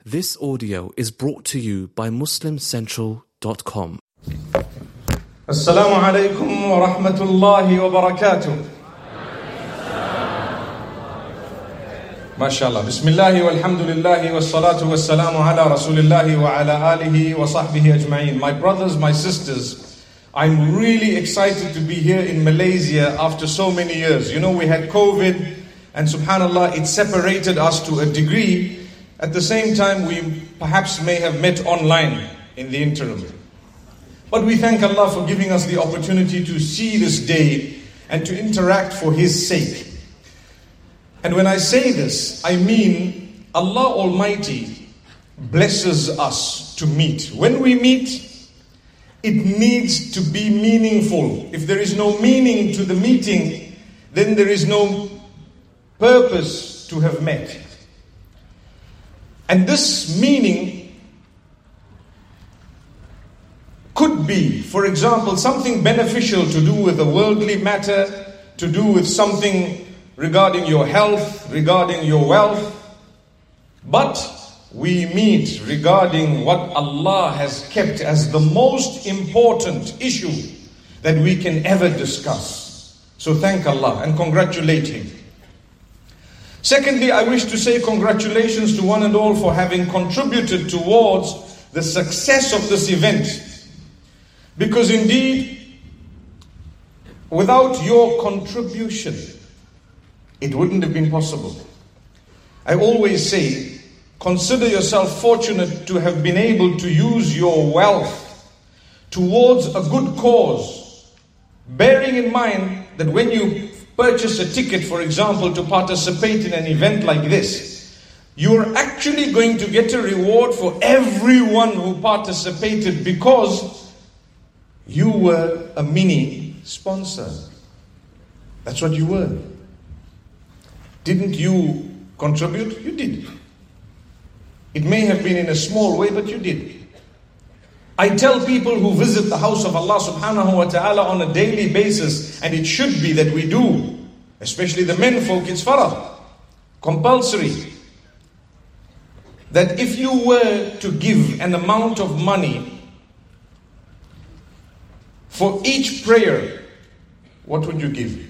This audio is brought to you by MuslimCentral.com. Assalamu alaikum wa rahmatullahi wa barakatuh. MashaAllah. Bismillahi walhamdulillahi wa salatu wa salamu ala rasulillahi wa ala alihi wa sahbihi ajma'in. My brothers, my sisters, I'm really excited to be here in Malaysia after so many years. You know, we had COVID and subhanAllah, it separated us to a degree. At the same time, we perhaps may have met online in the interim. But we thank Allah for giving us the opportunity to see this day and to interact for His sake. And when I say this, I mean Allah Almighty blesses us to meet. When we meet, it needs to be meaningful. If there is no meaning to the meeting, then there is no purpose to have met. And this meaning could be, for example, something beneficial to do with a worldly matter, to do with something regarding your health, regarding your wealth. But we meet regarding what Allah has kept as the most important issue that we can ever discuss. So thank Allah and congratulate Him. Secondly, I wish to say congratulations to one and all for having contributed towards the success of this event. Because indeed, without your contribution, it wouldn't have been possible. I always say, consider yourself fortunate to have been able to use your wealth towards a good cause, bearing in mind that when you purchase a ticket, for example, to participate in an event like this, you're actually going to get a reward for everyone who participated because you were a mini sponsor. That's what you were. Didn't you contribute? You did. It may have been in a small way, but you did. I tell people who visit the house of Allah subhanahu wa ta'ala on a daily basis, and it should be that we do, especially the men folk, it's farad, compulsory, that if you were to give an amount of money for each prayer, what would you give?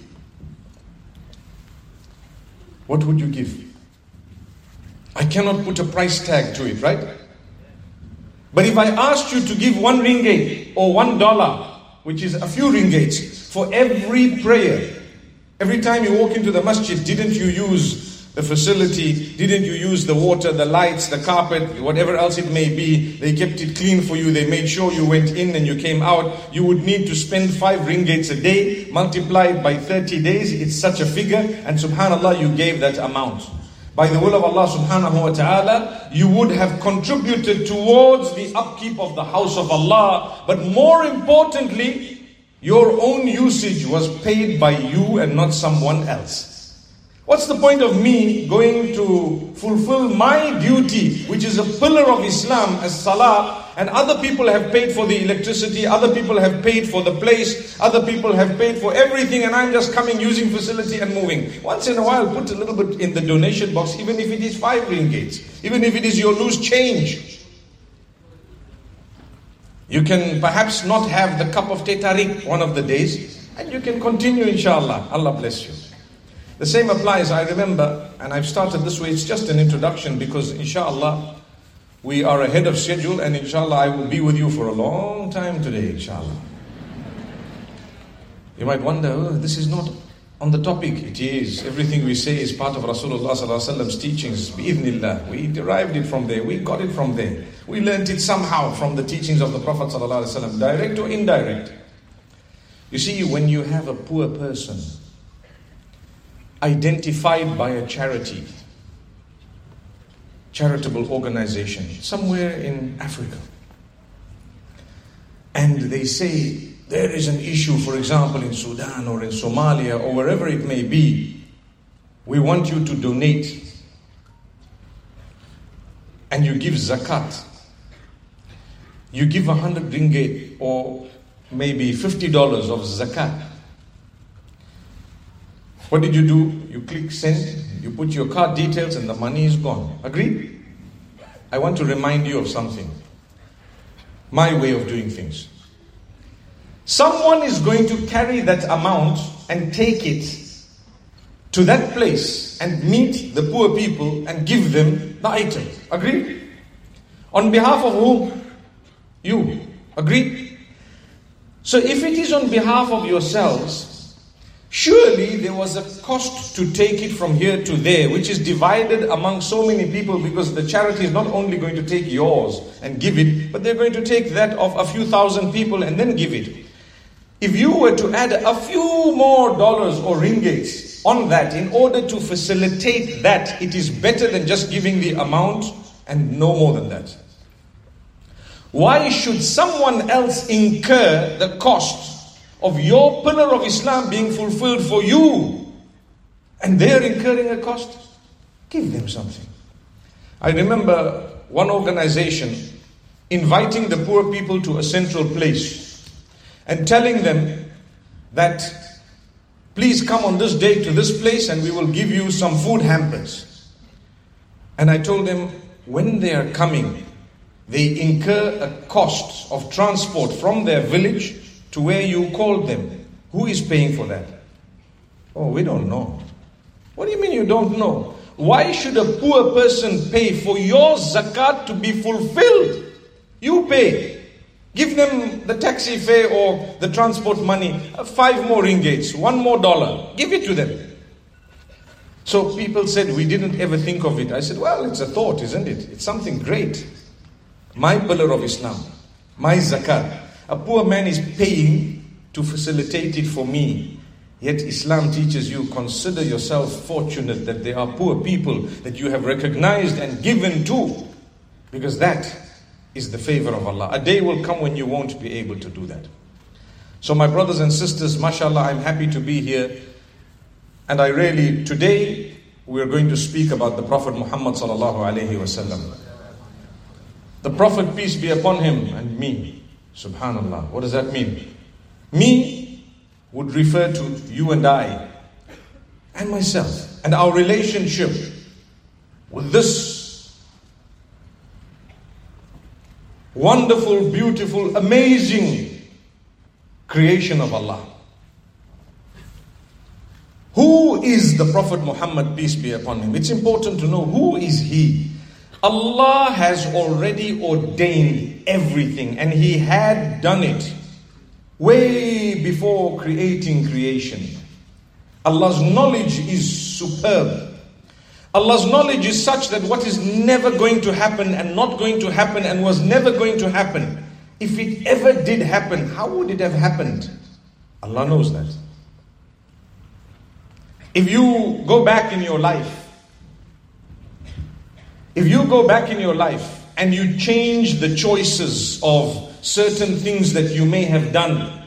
What would you give? I cannot put a price tag to it, right? But if I asked you to give 1 ringgit or $1, which is a few ringgits, for every prayer, every time you walk into the masjid, didn't you use the facility? Didn't you use the water, the lights, the carpet, whatever else it may be? They kept it clean for you. They made sure you went in and you came out. You would need to spend 5 ringgits a day, multiplied by 30 days. It's such a figure. And subhanAllah, you gave that amount. By the will of Allah subhanahu wa ta'ala, you would have contributed towards the upkeep of the house of Allah. But more importantly, your own usage was paid by you and not someone else. What's the point of me going to fulfill my duty, which is a pillar of Islam as salah, and other people have paid for the electricity, other people have paid for the place, other people have paid for everything, and I'm just coming, using facility and moving. Once in a while, put a little bit in the donation box, even if it is 5 ringgits, even if it is your loose change. You can perhaps not have the cup of teh tarik one of the days, and you can continue inshallah. Allah bless you. The same applies, I remember, and I've started this way, it's just an introduction because inshallah, we are ahead of schedule and inshallah I will be with you for a long time today, inshallah. You might wonder, oh, this is not on the topic. It is. Everything we say is part of Rasulullah sallallahu alaihi wasallam's teachings, bi'idhnillah. We derived it from there, we got it from there. We learnt it somehow from the teachings of the Prophet sallallahu alaihi wasallam, direct or indirect. You see, when you have a poor person identified by a charitable organization somewhere in Africa, and they say there is an issue, for example in Sudan or in Somalia or wherever it may be, we want you to donate, and you give zakat, you give 100 ringgit or maybe $50 of zakat. What did you do? You click send, you put your card details and the money is gone. Agreed? I want to remind you of something. My way of doing things. Someone is going to carry that amount and take it to that place and meet the poor people and give them the item. Agreed? On behalf of whom? You. Agreed? So if it is on behalf of yourselves, surely there was a cost to take it from here to there, which is divided among so many people, because the charity is not only going to take yours and give it, but they're going to take that of a few thousand people and then give it. If you were to add a few more dollars or ringgits on that in order to facilitate that, it is better than just giving the amount and no more than that. Why should someone else incur the cost of your pillar of Islam being fulfilled for you, and they're incurring a cost? Give them something. I remember one organization inviting the poor people to a central place and telling them that please come on this day to this place and we will give you some food hampers. And I told them, when they are coming, they incur a cost of transport from their village to where you called them. Who is paying for that? Oh, we don't know. What do you mean you don't know? Why should a poor person pay for your zakat to be fulfilled? You pay. Give them the taxi fare or the transport money, 5 more ringgits, 1 more dollar. Give it to them. So people said, we didn't ever think of it. I said, well, it's a thought, isn't it? It's something great. My pillar of Islam, my zakat. A poor man is paying to facilitate it for me. Yet Islam teaches you, consider yourself fortunate that there are poor people that you have recognized and given to. Because that is the favor of Allah. A day will come when you won't be able to do that. So my brothers and sisters, mashallah, I'm happy to be here. And today we're going to speak about the Prophet Muhammad sallallahu alaihi wasallam. The Prophet, peace be upon him, and me. Subhanallah. What does that mean? Me would refer to you and I and myself and our relationship with this wonderful, beautiful, amazing creation of Allah. Who is the Prophet Muhammad, peace be upon him? It's important to know, who is he? Allah has already ordained everything, and He had done it way before creating creation. Allah's knowledge is superb. Allah's knowledge is such that what is never going to happen and not going to happen and was never going to happen, if it ever did happen, how would it have happened? Allah knows that. If you go back in your life, and you change the choices of certain things that you may have done,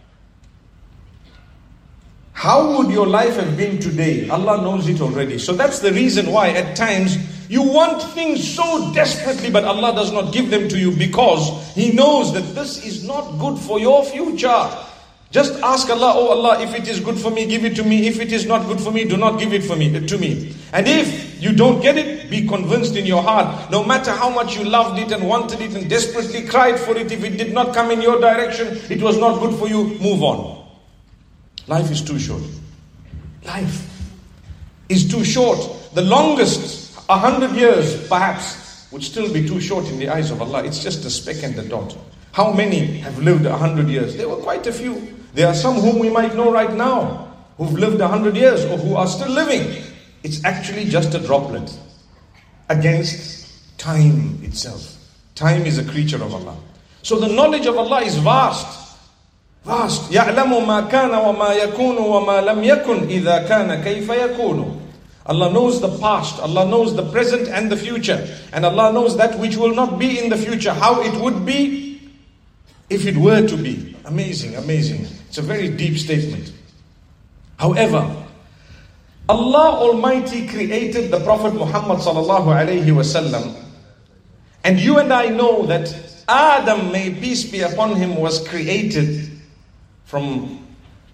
how would your life have been today? Allah knows it already. So that's the reason why at times you want things so desperately, but Allah does not give them to you, because He knows that this is not good for your future. Just ask Allah, oh Allah, if it is good for me, give it to me. If it is not good for me, do not give it to me. And if you don't get it, be convinced in your heart, no matter how much you loved it and wanted it and desperately cried for it, if it did not come in your direction, it was not good for you, move on. Life is too short. Life is too short. The longest, 100 years perhaps, would still be too short in the eyes of Allah. It's just a speck and a dot. How many have lived 100 years? There were quite a few. There are some whom we might know right now who've lived 100 years or who are still living. It's actually just a droplet against time itself. Time is a creature of Allah. So the knowledge of Allah is vast. Vast. يَعْلَمُ مَا كَانَ وَمَا يَكُونُ وَمَا لَمْ يَكُنْ إِذَا كَانَ كَيْفَ يَكُونُ. Allah knows the past, Allah knows the present and the future. And Allah knows that which will not be in the future, how it would be if it were to be. Amazing, amazing. It's a very deep statement. However, Allah Almighty created the Prophet Muhammad sallallahu alaihi wasallam, and you and I know that Adam, may peace be upon him, was created from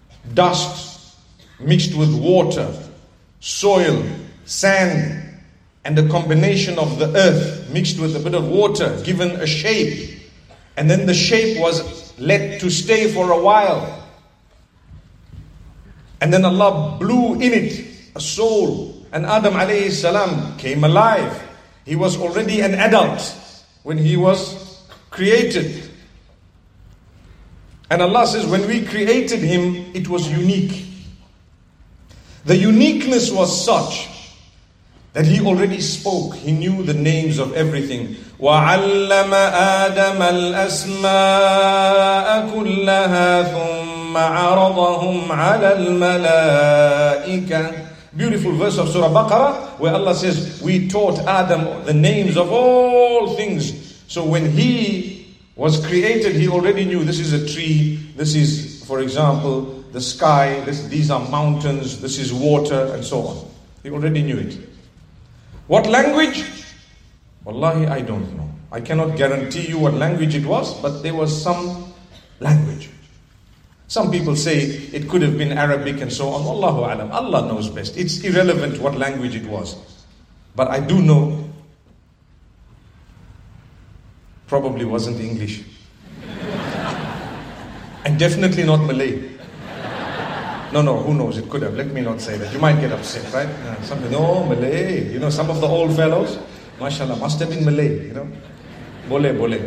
dust mixed with water, soil, sand, and a combination of the earth mixed with a bit of water, given a shape. And then the shape was let to stay for a while. And then Allah blew in it a soul. And Adam alayhi salam came alive. He was already an adult when he was created. And Allah says, when we created him, it was unique. The uniqueness was such that he already spoke. He knew the names of everything. وَعَلَّمَ آدَمَ الْأَسْمَاءَ كُلَّهَا ثُمَّ عَرَضَهُمْ عَلَى الْمَلَائِكَةِ. Beautiful verse of Surah Baqarah, where Allah says, we taught Adam the names of all things. So when he was created, he already knew this is a tree, this is, for example, the sky, these are mountains, this is water, and so on. He already knew it. What language? Wallahi, I don't know. I cannot guarantee you what language it was, but there was some language. Some people say it could have been Arabic and so on. Wallahu alam. Allah knows best. It's irrelevant what language it was. But I do know, probably wasn't English. And definitely not Malay. No, who knows? It could have. Let me not say that. You might get upset, right? No, Malay. Some of the old fellows, mashallah, must have been Malay, Bole.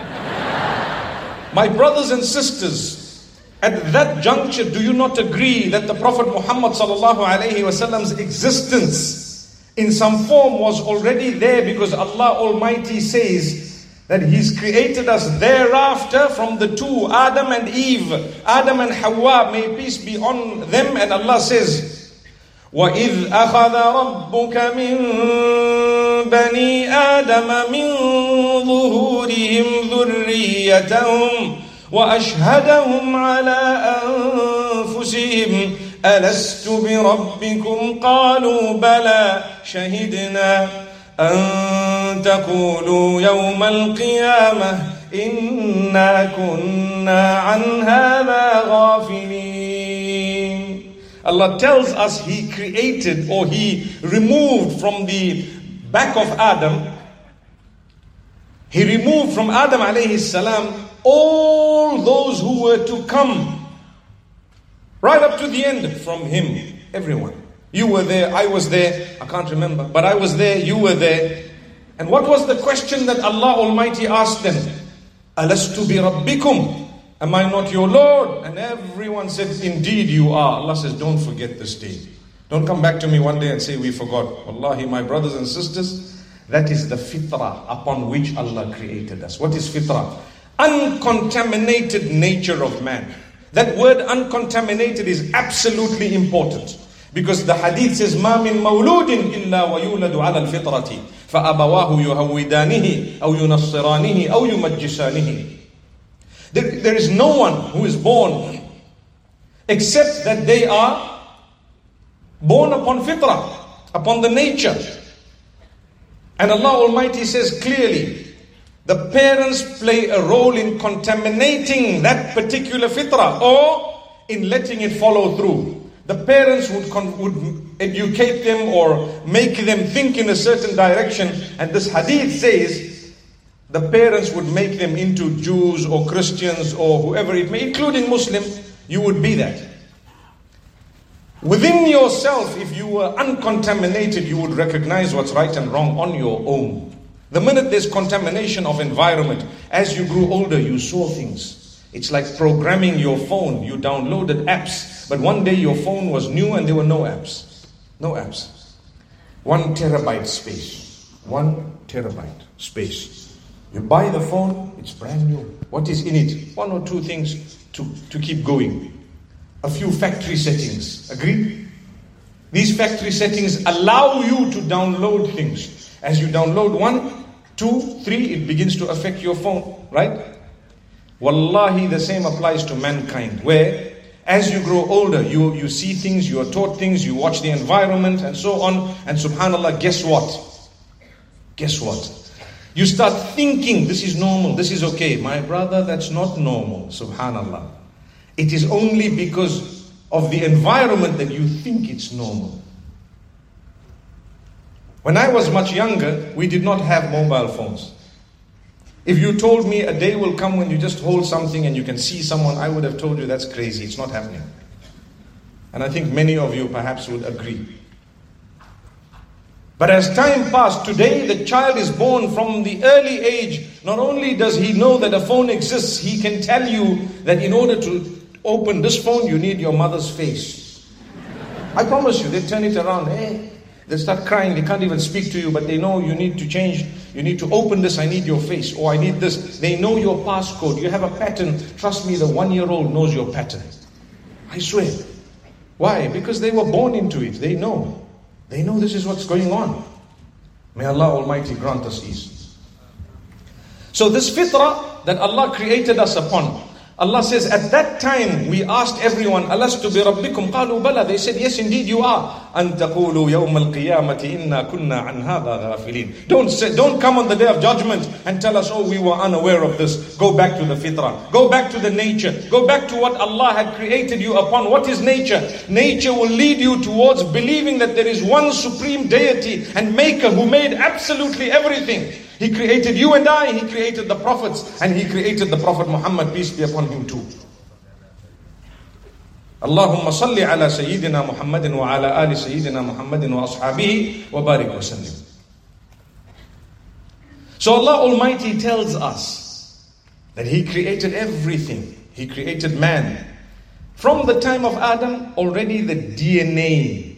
My brothers and sisters, at that juncture, do you not agree that the Prophet Muhammad sallallahu alaihi wasallam's existence in some form was already there, because Allah Almighty says that He's created us thereafter from the two, Adam and Eve, Adam and Hawa, may peace be on them. And Allah says, وَإِذْ أَخَذَ رَبُّكَ مِنْ بَنِي آدَمَ مِنْ ظُهُورِهِمْ ذُرِّيَّتَهُمْ وَأَشْهَدَهُمْ عَلَىٰ أَنفُسِهِمْ أَلَسْتُ بِرَبِّكُمْ قَالُوا بَلَى شَهِدْنَا أَن تَقُولُوا يَوْمَ الْقِيَامَةِ إِنَّا كُنَّا عَنْ هَذَا غَافِلِينَ. Allah tells us He created, or He removed from the back of Adam, He removed from Adam alayhi salam all those who were to come, right up to the end from him, everyone. You were there, I was there, I can't remember, but I was there, you were there. And what was the question that Allah Almighty asked them? Alastu bi rabbikum? Am I not your Lord? And everyone said, indeed you are. Allah says, don't forget this day. Don't come back to me one day and say we forgot. Wallahi, my brothers and sisters, that is the fitrah upon which Allah created us. What is fitrah? Uncontaminated nature of man. That word uncontaminated is absolutely important, because the hadith says, مَا مِن مَوْلُودٍ إِلَّا وَيُولَدُ عَلَى الْفِطْرَةِ فَأَبَوَاهُ يُهَوِّدَانِهِ أَوْ يُنَصِّرَانِهِ أَوْ يُمَجِّسَانِهِ. There is no one who is born except that they are born upon fitrah, upon the nature. And Allah Almighty says clearly, the parents play a role in contaminating that particular fitrah, or in letting it follow through. The parents would educate them or make them think in a certain direction. And this hadith says, the parents would make them into Jews or Christians or whoever it may, including Muslim. You would be that. Within yourself, if you were uncontaminated, you would recognize what's right and wrong on your own. The minute there's contamination of environment, as you grew older, you saw things. It's like programming your phone. You downloaded apps, but one day your phone was new and there were no apps. No apps. 1 terabyte space. 1 terabyte space. You buy the phone, it's brand new. What is in it? 1 or 2 things to keep going. A few factory settings. Agreed? These factory settings allow you to download things. As you download 1, 2, 3, it begins to affect your phone, right? Wallahi, the same applies to mankind, where as you grow older, you see things, you are taught things, you watch the environment and so on, and subhanAllah, guess what? Guess what? You start thinking, this is normal, this is okay. My brother, that's not normal, subhanAllah. It is only because of the environment that you think it's normal. When I was much younger, we did not have mobile phones. If you told me a day will come when you just hold something and you can see someone, I would have told you that's crazy, it's not happening. And I think many of you perhaps would agree. But as time passed, today the child is born from the early age. Not only does he know that a phone exists, he can tell you that in order to open this phone, you need your mother's face. I promise you, they turn it around. They start crying, they can't even speak to you, but they know you need to change, you need to open this, I need your face, or I need this. They know your passcode, you have a pattern. Trust me, the 1-year-old knows your pattern. I swear. Why? Because they were born into it. They know. They know this is what's going on. May Allah Almighty grant us ease. So this fitrah that Allah created us upon, Allah says, at that time we asked everyone, Alastu bi rabbikum? Qalu bala. They said, yes, indeed you are. An taqulu yawm al-qiyamati inna kunna an hadha ghafilin. Don't come on the day of judgment and tell us, oh, we were unaware of this. Go back to the fitrah. Go back to the nature. Go back to what Allah had created you upon. What is nature? Nature will lead you towards believing that there is one supreme deity and maker who made absolutely everything. He created you and I, He created the prophets, and He created the Prophet Muhammad, peace be upon him too. Allahumma salli ala Sayyidina Muhammadin wa ala ali Sayyidina Muhammadin wa ashabihi wa barik wa sallim. So Allah Almighty tells us that He created everything. He created man. From the time of Adam, already the DNA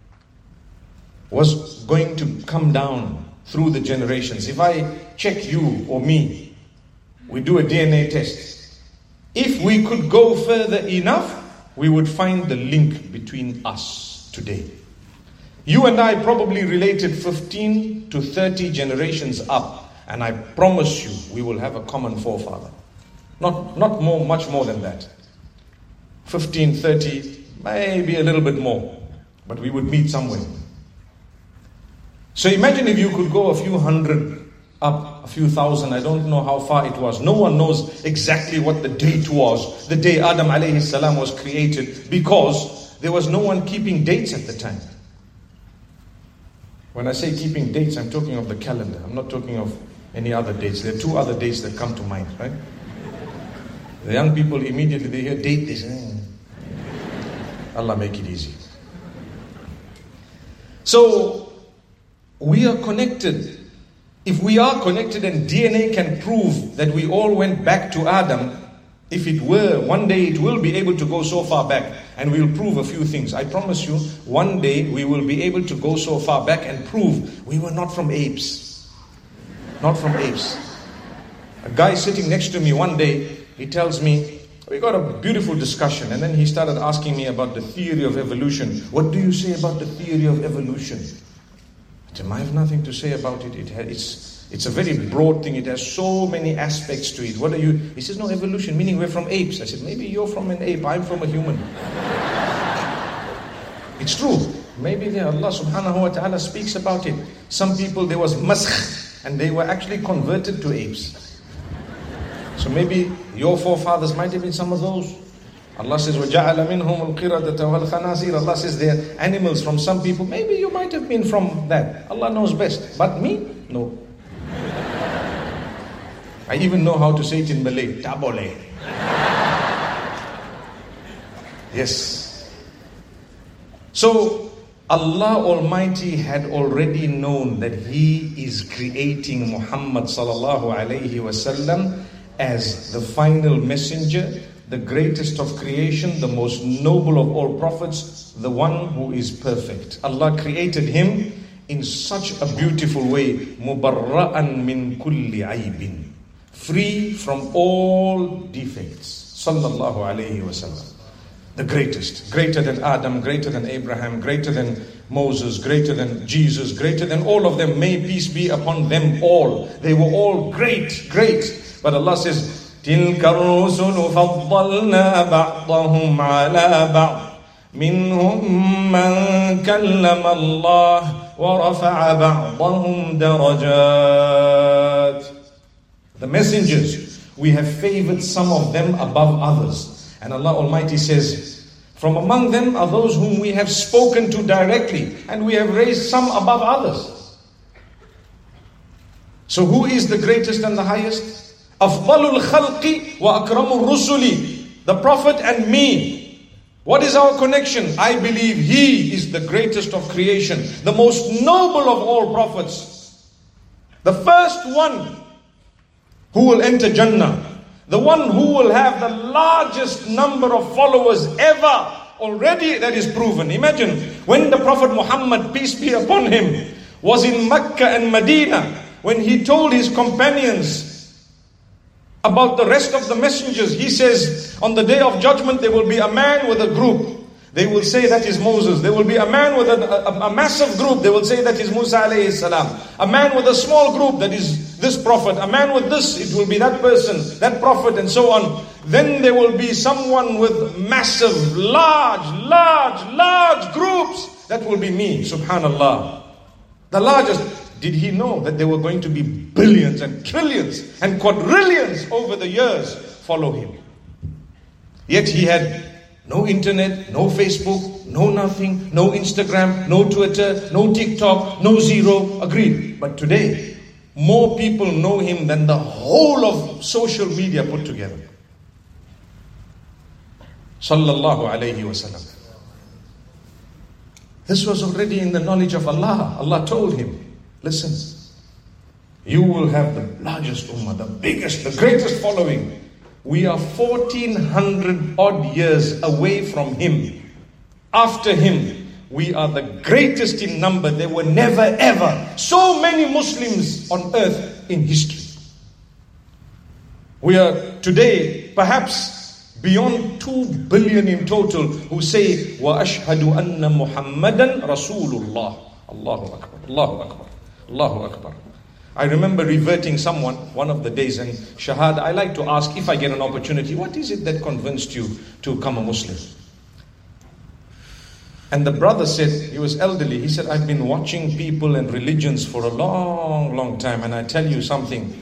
was going to come down through the generations. If I check you or me, we do a DNA test. If we could go further enough, we would find the link between us today. You and I probably related 15 to 30 generations up, and I promise you we will have a common forefather. Not much more than that. 15, 30, maybe a little bit more, but we would meet somewhere. So imagine if you could go a few hundred up, a few thousand, I don't know how far it was. No one knows exactly what the date was, the day Adam alayhi salam was created, because there was no one keeping dates at the time. When I say keeping dates, I'm talking of the calendar. I'm not talking of any other dates. There are two other dates that come to mind, right? The young people, immediately they hear date, they say, Allah make it easy. So, we are connected. If we are connected and DNA can prove that we all went back to Adam, if it were, one day it will be able to go so far back, and we'll prove a few things. I promise you, one day we will be able to go so far back and prove we were not from apes. Not from apes. A guy sitting next to me one day, he tells me, we got a beautiful discussion, and then he started asking me about the theory of evolution. What do you say about the theory of evolution? I have nothing to say about it. It's a very broad thing. It has so many aspects to it. What are you? He says, no, evolution, meaning we're from apes. I said, maybe you're from an ape, I'm from a human. It's true. Maybe Allah subhanahu wa ta'ala speaks about it. Some people, there was maskh, and they were actually converted to apes. So maybe your forefathers might have been some of those. Allah says, وَجَعَلَ مِنْهُمُ الْقِرَدَةَ وَالْخَنَازِيرَ. Allah says they're animals from some people. Maybe you might have been from that. Allah knows best. But me? No. I even know how to say it in Malay. Tabole. Yes. So, Allah Almighty had already known that He is creating Muhammad sallallahu alayhi wasallam as the final messenger, the greatest of creation, the most noble of all prophets, the one who is perfect. Allah created him in such a beautiful way. Mubarra'an min kulli aybin. Free from all defects. Sallallahu alayhi wasallam. The greatest. Greater than Adam, greater than Abraham, greater than Moses, greater than Jesus, greater than all of them. May peace be upon them all. They were all great, great. But Allah says, تِلْكَ الرُّسُلُ فَضَّلْنَا بَعْضَهُمْ عَلَى بَعْضٍ مِّنْهُمْ مَنْ كَلَّمَ اللَّهُ وَرَفَعَ بَعْضَهُمْ دَرَجَاتٍ. The messengers, we have favored some of them above others. And Allah Almighty says, from among them are those whom we have spoken to directly, and we have raised some above others. So who is the greatest and the highest? Afdalul khalqi wa akramur rusuli. The Prophet and me. What is our connection? I believe he is the greatest of creation, the most noble of all prophets. The first one who will enter Jannah. The one who will have the largest number of followers ever. Already that is proven. Imagine when the Prophet Muhammad, peace be upon him, was in Mecca and Medina, when he told his companions about the rest of the messengers, he says, on the day of judgment there will be a man with a group. They will say that is Moses. There will be a man with a massive group. They will say that is Musa alayhi salam. A man with a small group, that is this prophet. A man with this, it will be that person, that prophet, and so on. Then there will be someone with massive, large groups. That will be me, subhanallah. The largest. Did he know that there were going to be billions and trillions and quadrillions over the years follow him? Yet he had no internet, no Facebook, no nothing, no Instagram, no Twitter, no TikTok, no zero. Agreed. But today, more people know him than the whole of social media put together. Sallallahu alayhi wasallam. This was already in the knowledge of Allah. Allah told him, listen, you will have the largest ummah, the biggest, the greatest following. We are 1400 odd years away from him. After him, we are the greatest in number. There were never ever so many Muslims on earth in history. We are today perhaps beyond 2 billion in total who say, وَأَشْهَدُ أَنَّ مُحَمَّدًا رَسُولُ اللَّهِ. Allahu Akbar, Allahu Akbar, Allahu Akbar. I remember reverting someone one of the days, and Shahad, I like to ask, if I get an opportunity, what is it that convinced you to become a Muslim? And the brother said, he was elderly, he said, I've been watching people and religions for a long time, and I tell you something,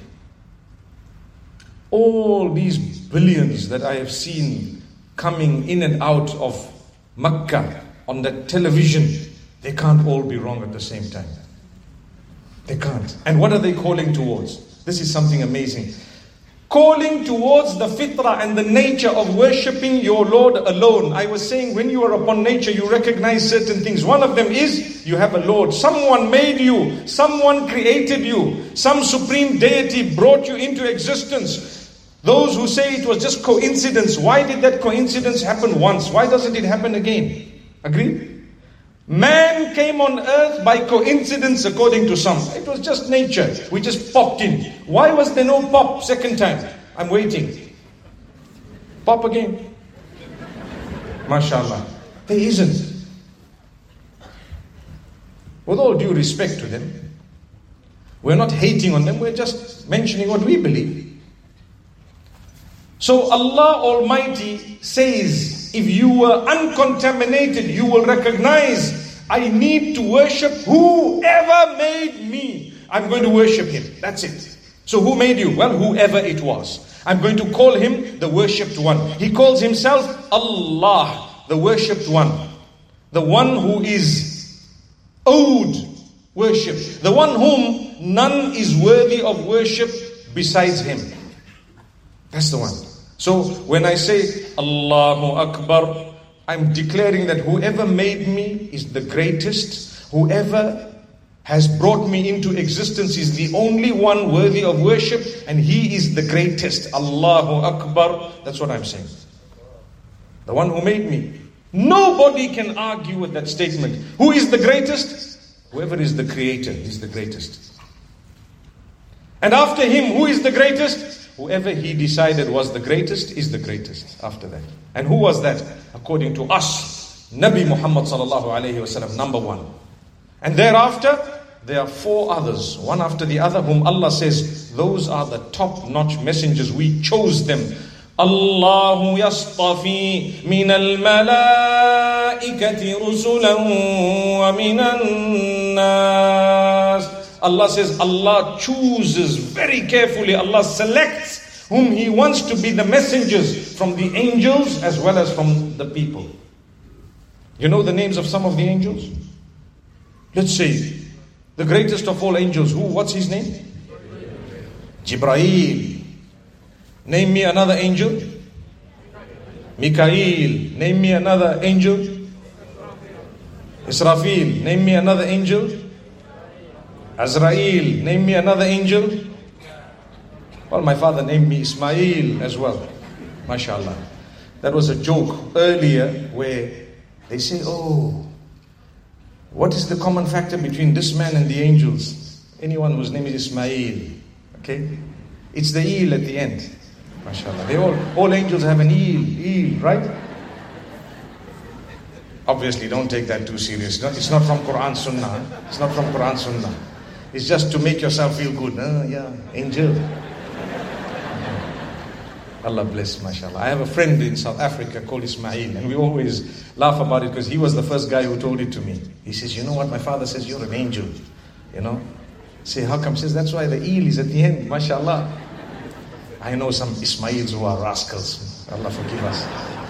all these billions that I have seen coming in and out of Mecca on the television, they can't all be wrong at the same time. They can't. And what are they calling towards? This is something amazing. Calling towards the fitrah and the nature of worshipping your Lord alone. I was saying, when you are upon nature, you recognize certain things. One of them is, you have a Lord. Someone made you. Someone created you. Some supreme deity brought you into existence. Those who say it was just coincidence, why did that coincidence happen once? Why doesn't it happen again? Agree? Man came on earth by coincidence according to some. It was just nature. We just popped in. Why was there no pop second time? I'm waiting. Pop again. MashaAllah. There isn't. With all due respect to them, we're not hating on them, we're just mentioning what we believe. So Allah Almighty says, if you were uncontaminated, you will recognize, I need to worship whoever made me. I'm going to worship him. That's it. So who made you? Well, whoever it was. I'm going to call him the worshipped one. He calls himself Allah, the worshipped one. The one who is owed worship. The one whom none is worthy of worship besides him. That's the one. So when I say Allahu Akbar, I'm declaring that whoever made me is the greatest. Whoever has brought me into existence is the only one worthy of worship, and he is the greatest. Allahu Akbar. That's what I'm saying. The one who made me. Nobody can argue with that statement. Who is the greatest? Whoever is the creator is the greatest. And after him, who is the greatest? Whoever he decided was the greatest is the greatest after that. And who was that? According to us, Nabi Muhammad sallallahu alayhi wasallam, number one. And thereafter, there are 4 others, one after the other, whom Allah says, those are the top-notch messengers. We chose them. Allahu yastafi min al-malaikati rusulan wa minan nas. Allah says, Allah chooses very carefully. Allah selects whom He wants to be the messengers from the angels as well as from the people. You know the names of some of the angels? Let's say, the greatest of all angels, who? What's his name? Jibraeel. Name me another angel. Mikael. Name me another angel. Israfil. Name me another angel. Azrael. Name me another angel. Well, my father named me Ismail as well. MashaAllah. That was a joke earlier where they say, oh, what is the common factor between this man and the angels? Anyone whose name is Ismail. Okay? It's the eel at the end. MashaAllah. They all angels have an eel, right? Obviously, don't take that too serious. It's not from Quran Sunnah. It's not from Quran Sunnah. It's just to make yourself feel good. Yeah, angel. Allah bless, mashallah. I have a friend in South Africa called Ismail, and we always laugh about it because he was the first guy who told it to me. He says, you know what, my father says, you're an angel. You know? Say, how come? He says, that's why the eel is at the end, mashallah. I know some Ismails who are rascals. Allah forgive us.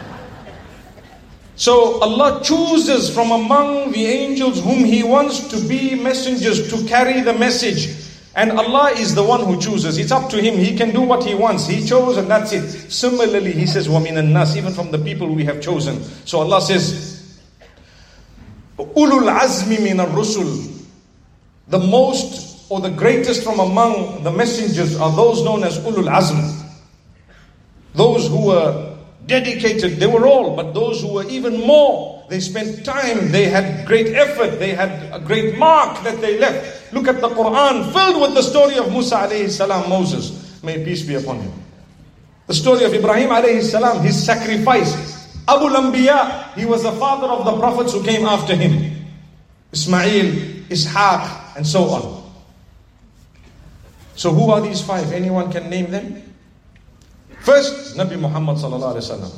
So Allah chooses from among the angels whom He wants to be messengers to carry the message. And Allah is the one who chooses. It's up to Him. He can do what He wants. He chose and that's it. Similarly, He says, وَمِنَ النَّاسِ, even from the people we have chosen. So Allah says, Ulul Azmi min al-Rusul. The most or the greatest from among the messengers are those known as Ulul Azm. Those who were dedicated, they were all, but those who were even more, they spent time, they had great effort, they had a great mark that they left. Look at the Quran filled with the story of Musa alayhi salam, Moses, may peace be upon him. The story of Ibrahim alayhi salam, his sacrifice. Abu al-Anbiya, he was the father of the prophets who came after him. Ismail, Ishaq, and so on. So who are these five? Anyone can name them? First, Nabi Muhammad sallallahu alaihi wasallam.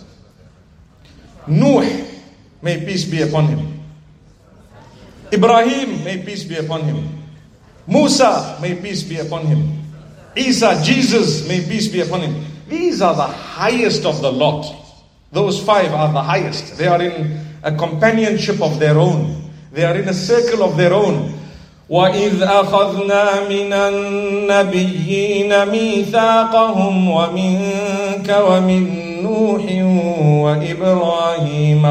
Nuh, may peace be upon him. Ibrahim, may peace be upon him. Musa, may peace be upon him. Isa, Jesus, may peace be upon him. These are the highest of the lot. Those five are the highest. They are in a companionship of their own. They are in a circle of their own. وَإِذْ أَخَذْنَا مِنَ النَّبِيِّينَ مِيثَاقَهُمْ وَمِنْكَ وَمِنْ نُوحٍ وَإِبْرَاهِيمَ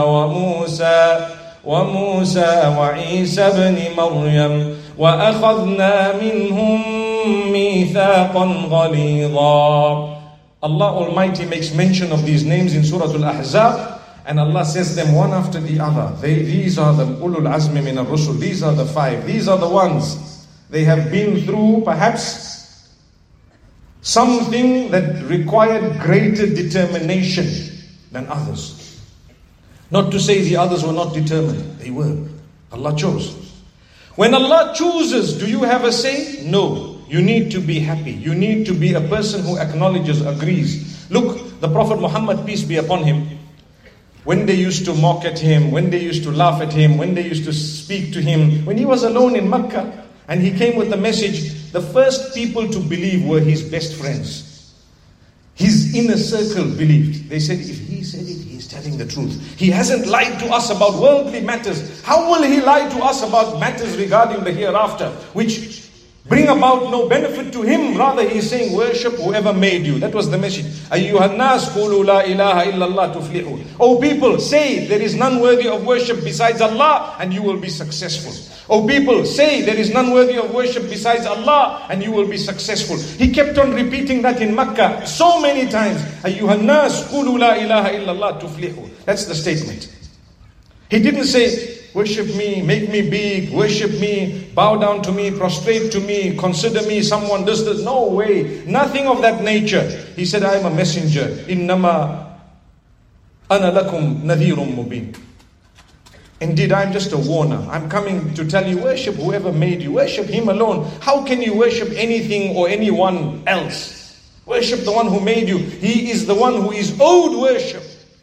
وَمُوسَى وَعِيسَى بْنِ مَرْيَمَ وَأَخَذْنَا مِنْهُمْ مِيثَاقًا غَلِيظًا. Allah Almighty makes mention of these names in Surah Al-Ahzab, and Allah says them one after the other. These are the Ulul Azmi min al-Rusul. These are the five. These are the ones. They have been through perhaps something that required greater determination than others. Not to say the others were not determined. They were. Allah chose. When Allah chooses, do you have a say? No. You need to be happy. You need to be a person who acknowledges, agrees. Look, the Prophet Muhammad, peace be upon him, when they used to mock at him, when they used to laugh at him, when they used to speak to him, when he was alone in Mecca and he came with the message, the first people to believe were his best friends. His inner circle believed. They said, if he said it, he is telling the truth. He hasn't lied to us about worldly matters. How will he lie to us about matters regarding the hereafter, which bring about no benefit to him? Rather, he is saying, worship whoever made you. That was the message. Ayyuhan nas qulu la ilaha illallah tuflihu. O people, say there is none worthy of worship besides Allah, and you will be successful. O people, say there is none worthy of worship besides Allah, and you will be successful. He kept on repeating that in Makkah so many times. Ayyuhan nas qulu la ilaha illallah tuflihu. That's the statement. He didn't say, worship me, make me big, worship me, bow down to me, prostrate to me, consider me someone this. No way. Nothing of that nature. He said, I am a messenger. Innama ana lakum nadhirun mubin. Indeed, I am just a warner. I'm coming to tell you, worship whoever made you. Worship Him alone. How can you worship anything or anyone else? Worship the one who made you. He is the one who is owed worship.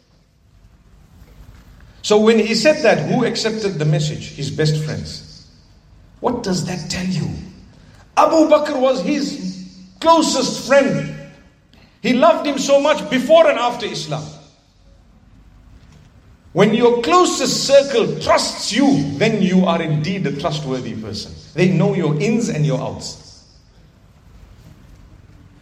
So when he said that, who accepted the message? His best friends. What does that tell you? Abu Bakr was his closest friend. He loved him so much before and after Islam. When your closest circle trusts you, then you are indeed a trustworthy person. They know your ins and your outs.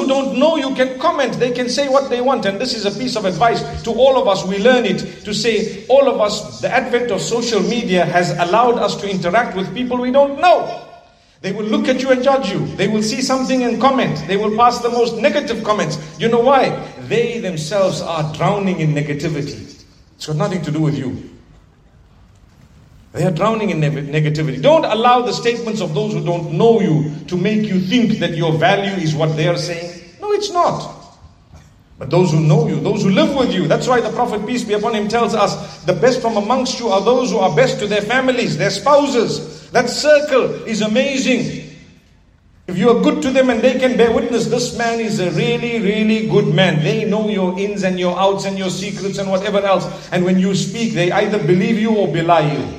don't know you can comment. They can say what they want. And this is a piece of advice to all of us. We learn it to say, all of us, the advent of social media has allowed us to interact with people we don't know. They will look at you and judge you. They will see something and comment. They will pass the most negative comments. You know why? They themselves are drowning in negativity. It's got nothing to do with you. They are drowning in negativity. Don't allow the statements of those who don't know you to make you think that your value is what they are saying. No, it's not. But those who know you, those who live with you, that's why the Prophet, peace be upon him, tells us the best from amongst you are those who are best to their families, their spouses. That circle is amazing. If you are good to them and they can bear witness, this man is a really, really good man. They know your ins and your outs and your secrets and whatever else. And when you speak, they either believe you or belie you.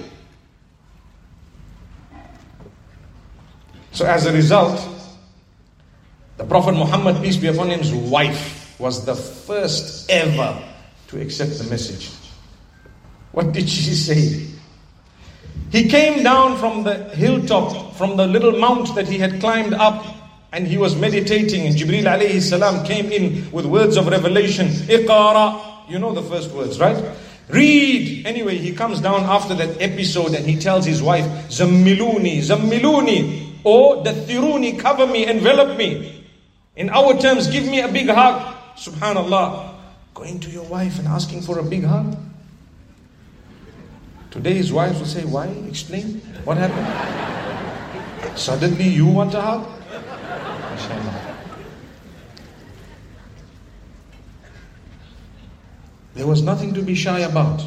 So as a result, the Prophet Muhammad, peace be upon him's wife was the first ever to accept the message. What did she say? He came down from the hilltop, from the little mount that he had climbed up, and he was meditating, and Jibreel alayhi salam came in with words of revelation. Iqara, you know the first words, right? Read. Anyway, he comes down after that episode and he tells his wife, Zammiluni, Zammiluni, or Dathiruni, cover me, envelop me. In our terms, give me a big hug. Subhanallah. Going to your wife and asking for a big hug. Today his wives will say, why? Explain. What happened? Suddenly you want a hug? Inshallah. There was nothing to be shy about.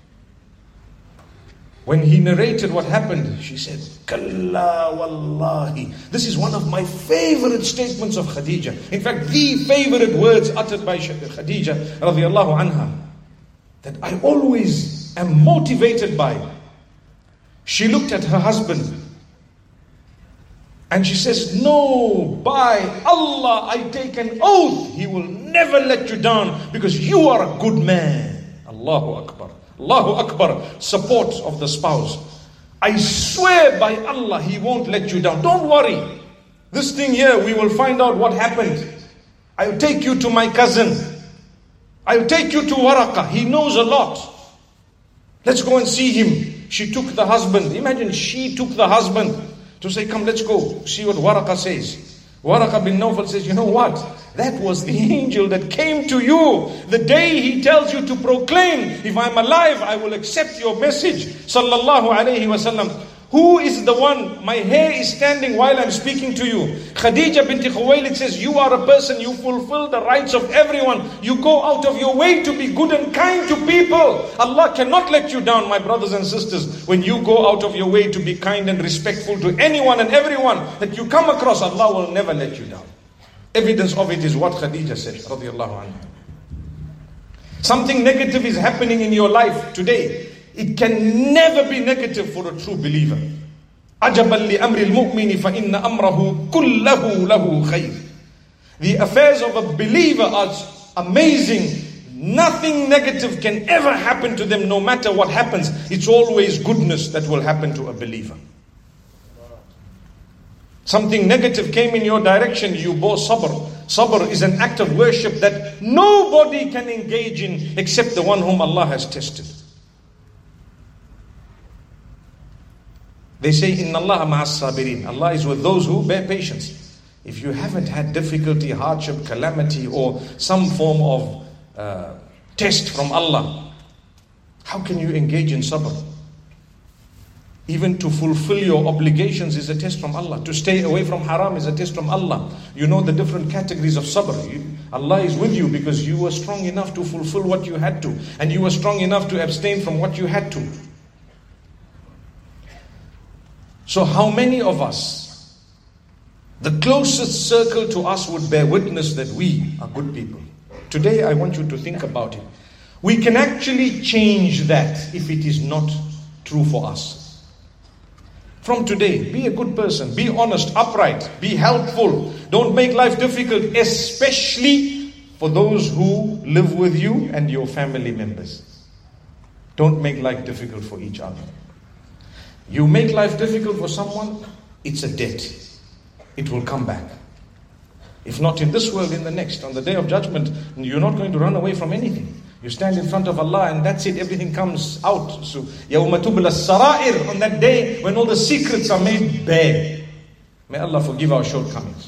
When he narrated what happened, she said, Kalla wallahi. This is one of my favorite statements of Khadija. In fact, the favorite words uttered by Khadija radiallahu anha, that I always am motivated by. She looked at her husband and she says, no, by Allah, I take an oath, he will never let you down because you are a good man. Allahu Akbar. Allahu Akbar, support of the spouse. I swear by Allah, he won't let you down. Don't worry. This thing here, we will find out what happened. I'll take you to my cousin. I'll take you to Waraqah. He knows a lot. Let's go and see him. She took the husband. Imagine she took the husband to say, come, let's go. See what Waraqah says. Waraqah bin Nawfal says, you know what? That was the angel that came to you the day he tells you to proclaim, if I'm alive, I will accept your message. Sallallahu alayhi wasallam. Who is the one? My hair is standing while I'm speaking to you. Khadija binti Khuwaylid says, you are a person, you fulfill the rights of everyone. You go out of your way to be good and kind to people. Allah cannot let you down, my brothers and sisters. When you go out of your way to be kind and respectful to anyone and everyone that you come across, Allah will never let you down. Evidence of it is what Khadija said, radiallahu anha. Something negative is happening in your life today. It can never be negative for a true believer. عَجَبًا لِأَمْرِ الْمُؤْمِنِ فَإِنَّ أَمْرَهُ كُلَّهُ لَهُ خَيْرٌ. The affairs of a believer are amazing. Nothing negative can ever happen to them, no matter what happens. It's always goodness that will happen to a believer. Something negative came in your direction, you bore sabr. Sabr is an act of worship that nobody can engage in except the one whom Allah has tested. They say, Inna Allah ma'as sabirin. Allah is with those who bear patience. If you haven't had difficulty, hardship, calamity, or some form of test from Allah, how can you engage in sabr? Even to fulfill your obligations is a test from Allah. To stay away from haram is a test from Allah. You know the different categories of sabr. Allah is with you because you were strong enough to fulfill what you had to. And you were strong enough to abstain from what you had to. So how many of us, the closest circle to us would bear witness that we are good people? Today I want you to think about it. We can actually change that if it is not true for us. From today, be a good person, be honest, upright, be helpful. Don't make life difficult, especially for those who live with you and your family members. Don't make life difficult for each other. You make life difficult for someone, it's a debt. It will come back. If not in this world, in the next. On the day of judgment, you're not going to run away from anything. You stand in front of Allah and that's it, everything comes out. So, يَوْمَ تُبْلَ السَّرَائِرُ, on that day when all the secrets are made bare. May Allah forgive our shortcomings.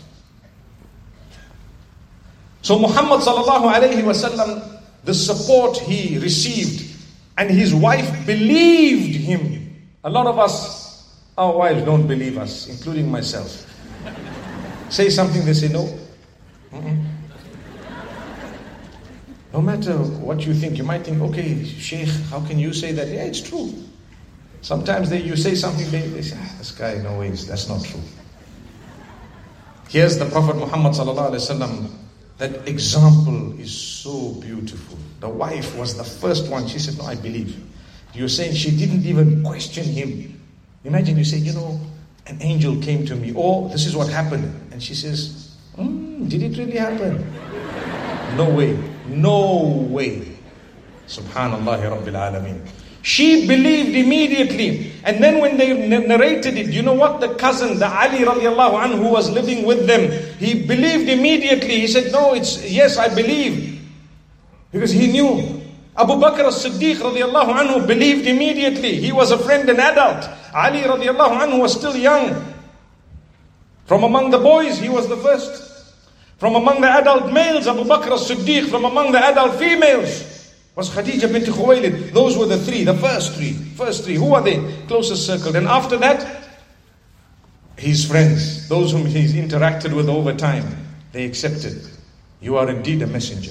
So Muhammad sallallahu alayhi wasallam, the support he received, and his wife believed him. A lot of us, our wives don't believe us, including myself. Say something, they say no. No matter what you think, you might think, okay, Sheikh, how can you say that? Yeah, it's true. Sometimes you say something, they say, this guy, no ways, that's not true. Here's the Prophet Muhammad sallallahu alaihi wasallam. That example is so beautiful. The wife was the first one. She said, no, I believe. You're saying she didn't even question him. Imagine you say, an angel came to me, or this is what happened. And she says, did it really happen? No way. No way. Subhanallah Rabbil Alameen. She believed immediately. And then when they narrated it, you know what? The cousin, the Ali radiallahu anhu, who was living with them, he believed immediately. He said, no, yes, I believe. Because he knew. Abu Bakr as-Siddiq radiallahu anhu believed immediately. He was a friend, an adult. Ali radiallahu anhu was still young. From among the boys, he was the first. From among the adult males, Abu Bakr as-Siddiq. From among the adult females was Khadija bint Khuwaylid. Those were the first three. Who are they? Closest circle. And after that, his friends, those whom he's interacted with over time, they accepted. You are indeed a messenger.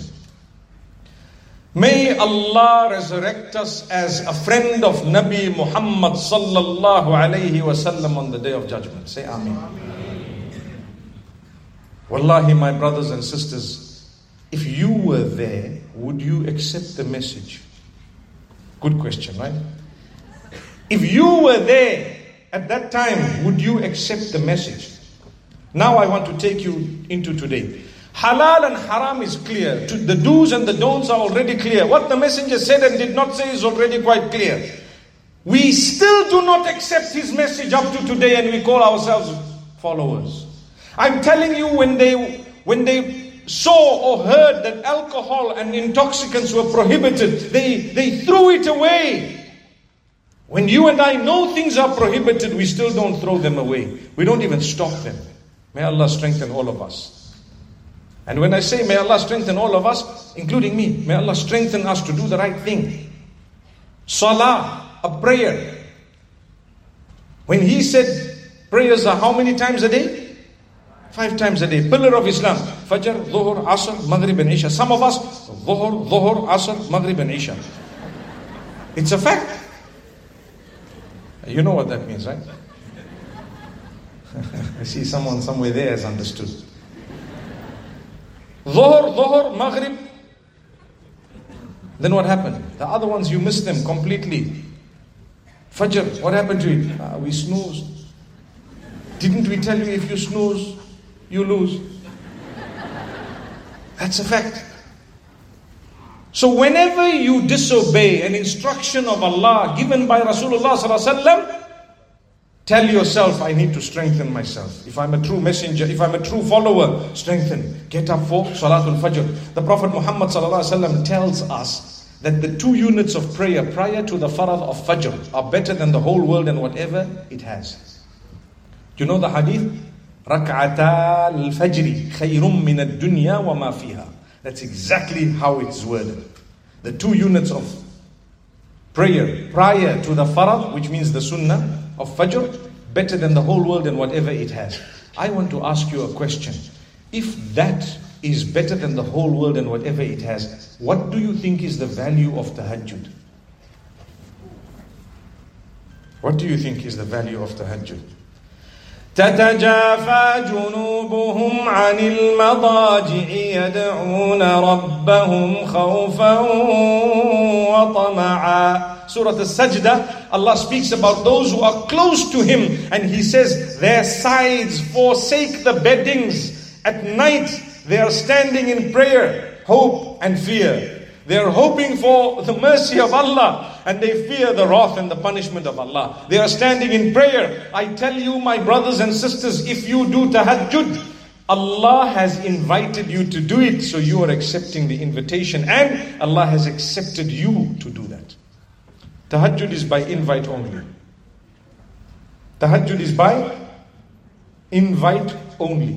May Allah resurrect us as a friend of Nabi Muhammad sallallahu alayhi wasallam on the day of judgment. Say Ameen. Wallahi, my brothers and sisters, if you were there, would you accept the message? Good question, right? If you were there at that time, would you accept the message? Now I want to take you into today. Halal and haram is clear. The do's and the don'ts are already clear. What the messenger said and did not say is already quite clear. We still do not accept his message up to today, and we call ourselves followers. I'm telling you, when they saw or heard that alcohol and intoxicants were prohibited, they threw it away. When you and I know things are prohibited, we still don't throw them away. We don't even stop them. May Allah strengthen all of us. And when I say may Allah strengthen all of us, including me, may Allah strengthen us to do the right thing. Salah, a prayer. When he said prayers are how many times a day? 5 times a day. Pillar of Islam. Fajr, Dhuhr, Asr, Maghrib and Isha. Some of us, Dhuhr, Asr, Maghrib and Isha. It's a fact. You know what that means, right? I see someone somewhere there has understood. Dhuhr, Maghrib. Then what happened? The other ones you missed them completely. Fajr, what happened to it? We snoozed. Didn't we tell you if you snooze, you lose? That's a fact. So whenever you disobey an instruction of Allah given by Rasulullah sallallahu alaihi wasallam, tell yourself, I need to strengthen myself. If I'm a true messenger, if I'm a true follower, strengthen. Get up for Salatul Fajr. The Prophet Muhammad sallallahu alaihi wasallam tells us that the 2 units of prayer prior to the farad of Fajr are better than the whole world and whatever it has. Do you know the hadith? Rak'ata al-fajri khayrun min ad-dunya wa ma fiha. That's exactly how it's worded. The 2 units of prayer prior to the farad, which means the sunnah of Fajr, better than the whole world and whatever it has. I want to ask you a question. If that is better than the whole world and whatever it has, what do you think is the value of tahajjud? What do you think is the value of tahajjud? تتجافى جنوبهم عن المضاجع يدعون ربهم خوفا وطمعا. Surah Al-Sajdah, Allah speaks about those who are close to Him, and He says, their sides forsake the beddings. At night they are standing in prayer, hope and fear. They are hoping for the mercy of Allah, and they fear the wrath and the punishment of Allah. They are standing in prayer. I tell you, my brothers and sisters, if you do tahajjud, Allah has invited you to do it, so you are accepting the invitation, and Allah has accepted you to do that. Tahajjud is by invite only. Tahajjud is by invite only.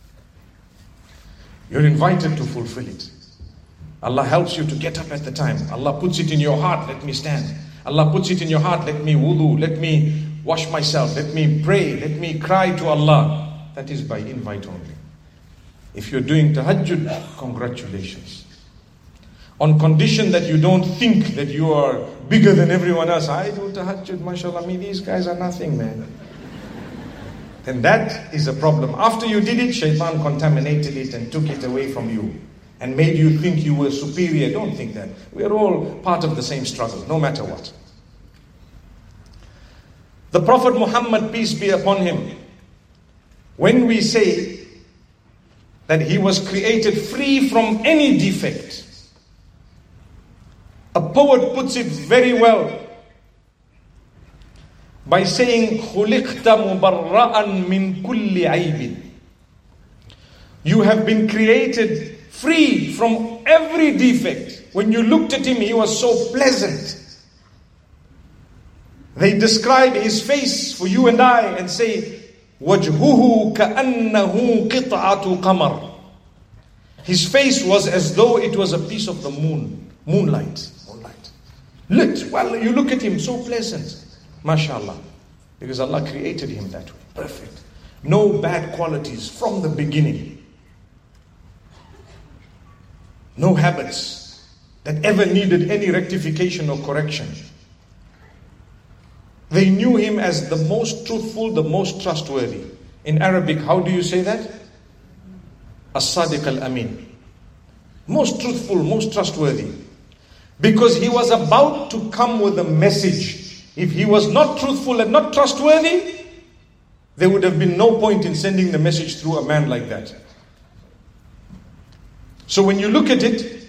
You're invited to fulfill it. Allah helps you to get up at the time. Allah puts it in your heart, let me stand. Allah puts it in your heart, let me wudu, let me wash myself, let me pray, let me cry to Allah. That is by invite only. If you're doing tahajjud, congratulations. On condition that you don't think that you are bigger than everyone else. I do tahajjud, mashallah, these guys are nothing, man. Then that is a problem. After you did it, shaitan contaminated it and took it away from you and made you think you were superior. Don't think that. We are all part of the same struggle, no matter what. The Prophet Muhammad, peace be upon him, when we say that he was created free from any defect, a poet puts it very well by saying, خُلِقْتَ مُبَرَّأً مِنْ كُلِّ عَيْبٍ. You have been created free from every defect. When you looked at him, he was so pleasant. They describe his face for you and I and say, وَجْهُهُ كَأَنَّهُ قِطْعَةُ قَمَرٍ. His face was as though it was a piece of the moonlight. Lit. Well, you look at him, so pleasant. MashaAllah. Because Allah created him that way. Perfect. No bad qualities from the beginning. No habits that ever needed any rectification or correction. They knew him as the most truthful, the most trustworthy. In Arabic, how do you say that? As-Sadiq al-Amin. Most truthful, most trustworthy. Because he was about to come with a message. If he was not truthful and not trustworthy, there would have been no point in sending the message through a man like that. So when you look at it,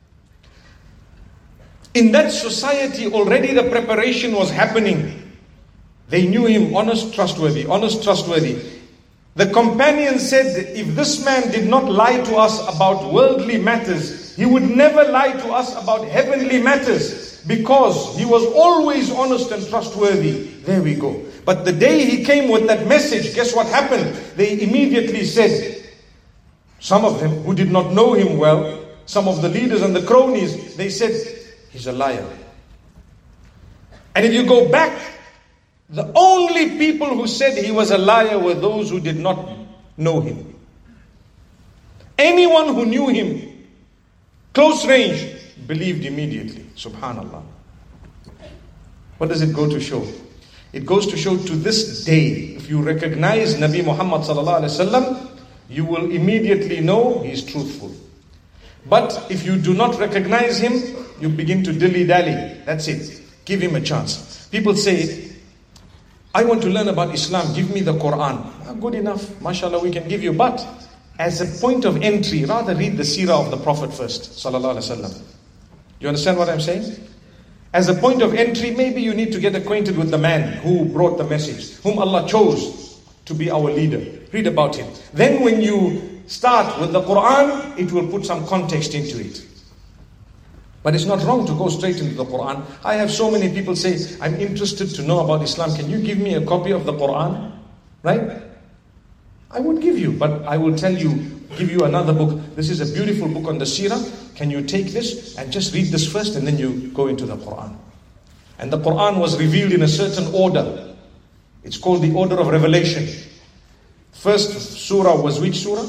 in that society already the preparation was happening. They knew him honest, trustworthy, honest, trustworthy. The companion said, if this man did not lie to us about worldly matters, he would never lie to us about heavenly matters, because he was always honest and trustworthy. There we go. But the day he came with that message, guess what happened? They immediately said, some of them who did not know him well, some of the leaders and the cronies, they said, he's a liar. And if you go back, the only people who said he was a liar were those who did not know him. Anyone who knew him, close range, believed immediately. Subhanallah. What does it go to show? It goes to show to this day, if you recognize Nabi Muhammad sallallahu alaihi wasallam, you will immediately know he is truthful. But if you do not recognize him, you begin to dilly-dally. That's it. Give him a chance. People say, I want to learn about Islam, give me the Quran. Good enough, mashallah, we can give you. But as a point of entry, rather read the seerah of the Prophet first, sallallahu alaihi wasallam. You understand what I'm saying? As a point of entry, maybe you need to get acquainted with the man who brought the message, whom Allah chose to be our leader. Read about him. Then when you start with the Quran, it will put some context into it. But it's not wrong to go straight into the Quran. I have so many people say, I'm interested to know about Islam. Can you give me a copy of the Quran? Right? I would give you, but I will tell you, give you another book. This is a beautiful book on the seerah. Can you take this and just read this first and then you go into the Quran? And the Quran was revealed in a certain order. It's called the order of revelation. First surah was which surah?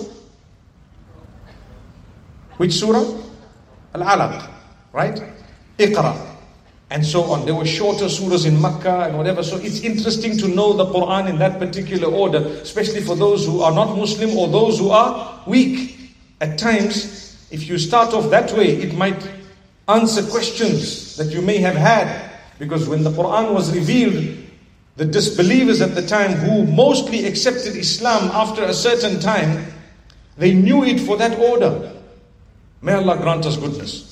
Which surah? Al-Alaq. Right? Iqra. And so on. There were shorter surahs in Makkah and whatever. So it's interesting to know the Quran in that particular order, especially for those who are not Muslim or those who are weak. At times, if you start off that way, it might answer questions that you may have had. Because when the Quran was revealed, the disbelievers at the time who mostly accepted Islam after a certain time, they knew it for that order. May Allah grant us goodness.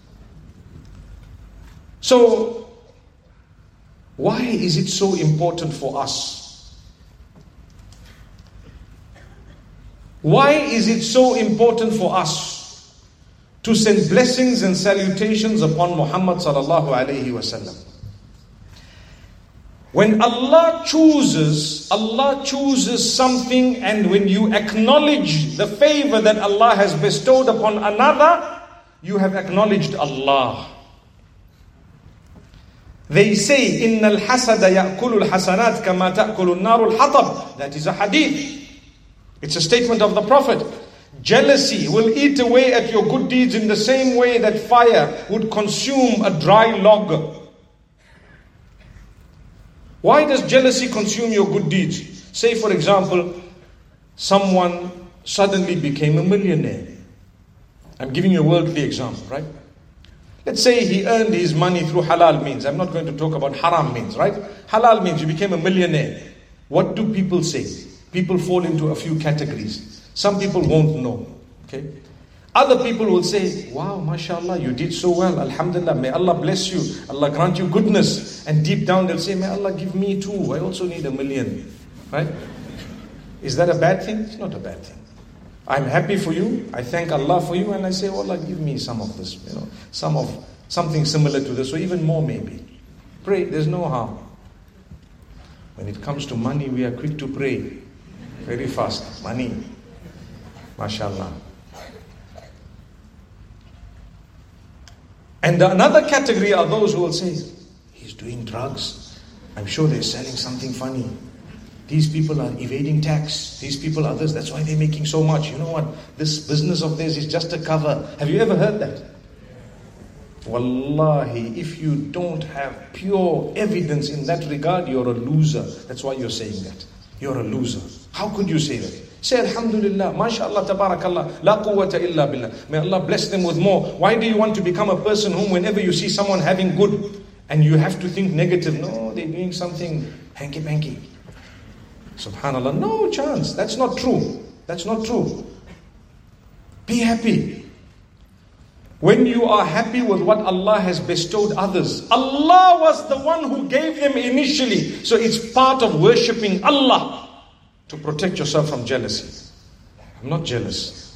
So, why is it so important for us Why is it so important for us to send blessings and salutations upon Muhammad sallallahu alaihi wasallam? When Allah chooses something, and when you acknowledge the favor that Allah has bestowed upon another, you have acknowledged Allah. They say, إِنَّ الْحَسَدَ يَأْكُلُ الْحَسَنَاتِ كَمَا تَأْكُلُ النَّارُ الْحَطَبِ. That is a hadith. It's a statement of the Prophet. Jealousy will eat away at your good deeds in the same way that fire would consume a dry log. Why does jealousy consume your good deeds? Say, for example, someone suddenly became a millionaire. I'm giving you a worldly example, right? Let's say he earned his money through halal means. I'm not going to talk about haram means, right? Halal means you became a millionaire. What do people say? People fall into a few categories. Some people won't know, okay? Other people will say, wow, mashallah, you did so well. Alhamdulillah, may Allah bless you. Allah grant you goodness. And deep down they'll say, may Allah give me too. I also need $1 million. Right? Is that a bad thing? It's not a bad thing. I'm happy for you. I thank Allah for you. And I say, oh Allah, give me some of this. Something similar to this. Or even more maybe. Pray. There's no harm. When it comes to money, we are quick to pray. Very fast. Money. MashaAllah. And another category are those who will say, he's doing drugs. I'm sure they're selling something funny. These people are evading tax. These people are this. That's why they're making so much. You know what? This business of theirs is just a cover. Have you ever heard that? Wallahi, if you don't have pure evidence in that regard, you're a loser. That's why you're saying that. You're a loser. How could you say that? Say Alhamdulillah, MashaAllah, Tabarakallah, La quwwata illa billah. May Allah bless them with more. Why do you want to become a person whom whenever you see someone having good and you have to think negative? No, they're doing something hanky-panky. Subhanallah, no chance. That's not true. That's not true. Be happy. When you are happy with what Allah has bestowed others, Allah was the one who gave them initially. So it's part of worshipping Allah to protect yourself from jealousy. I'm not jealous.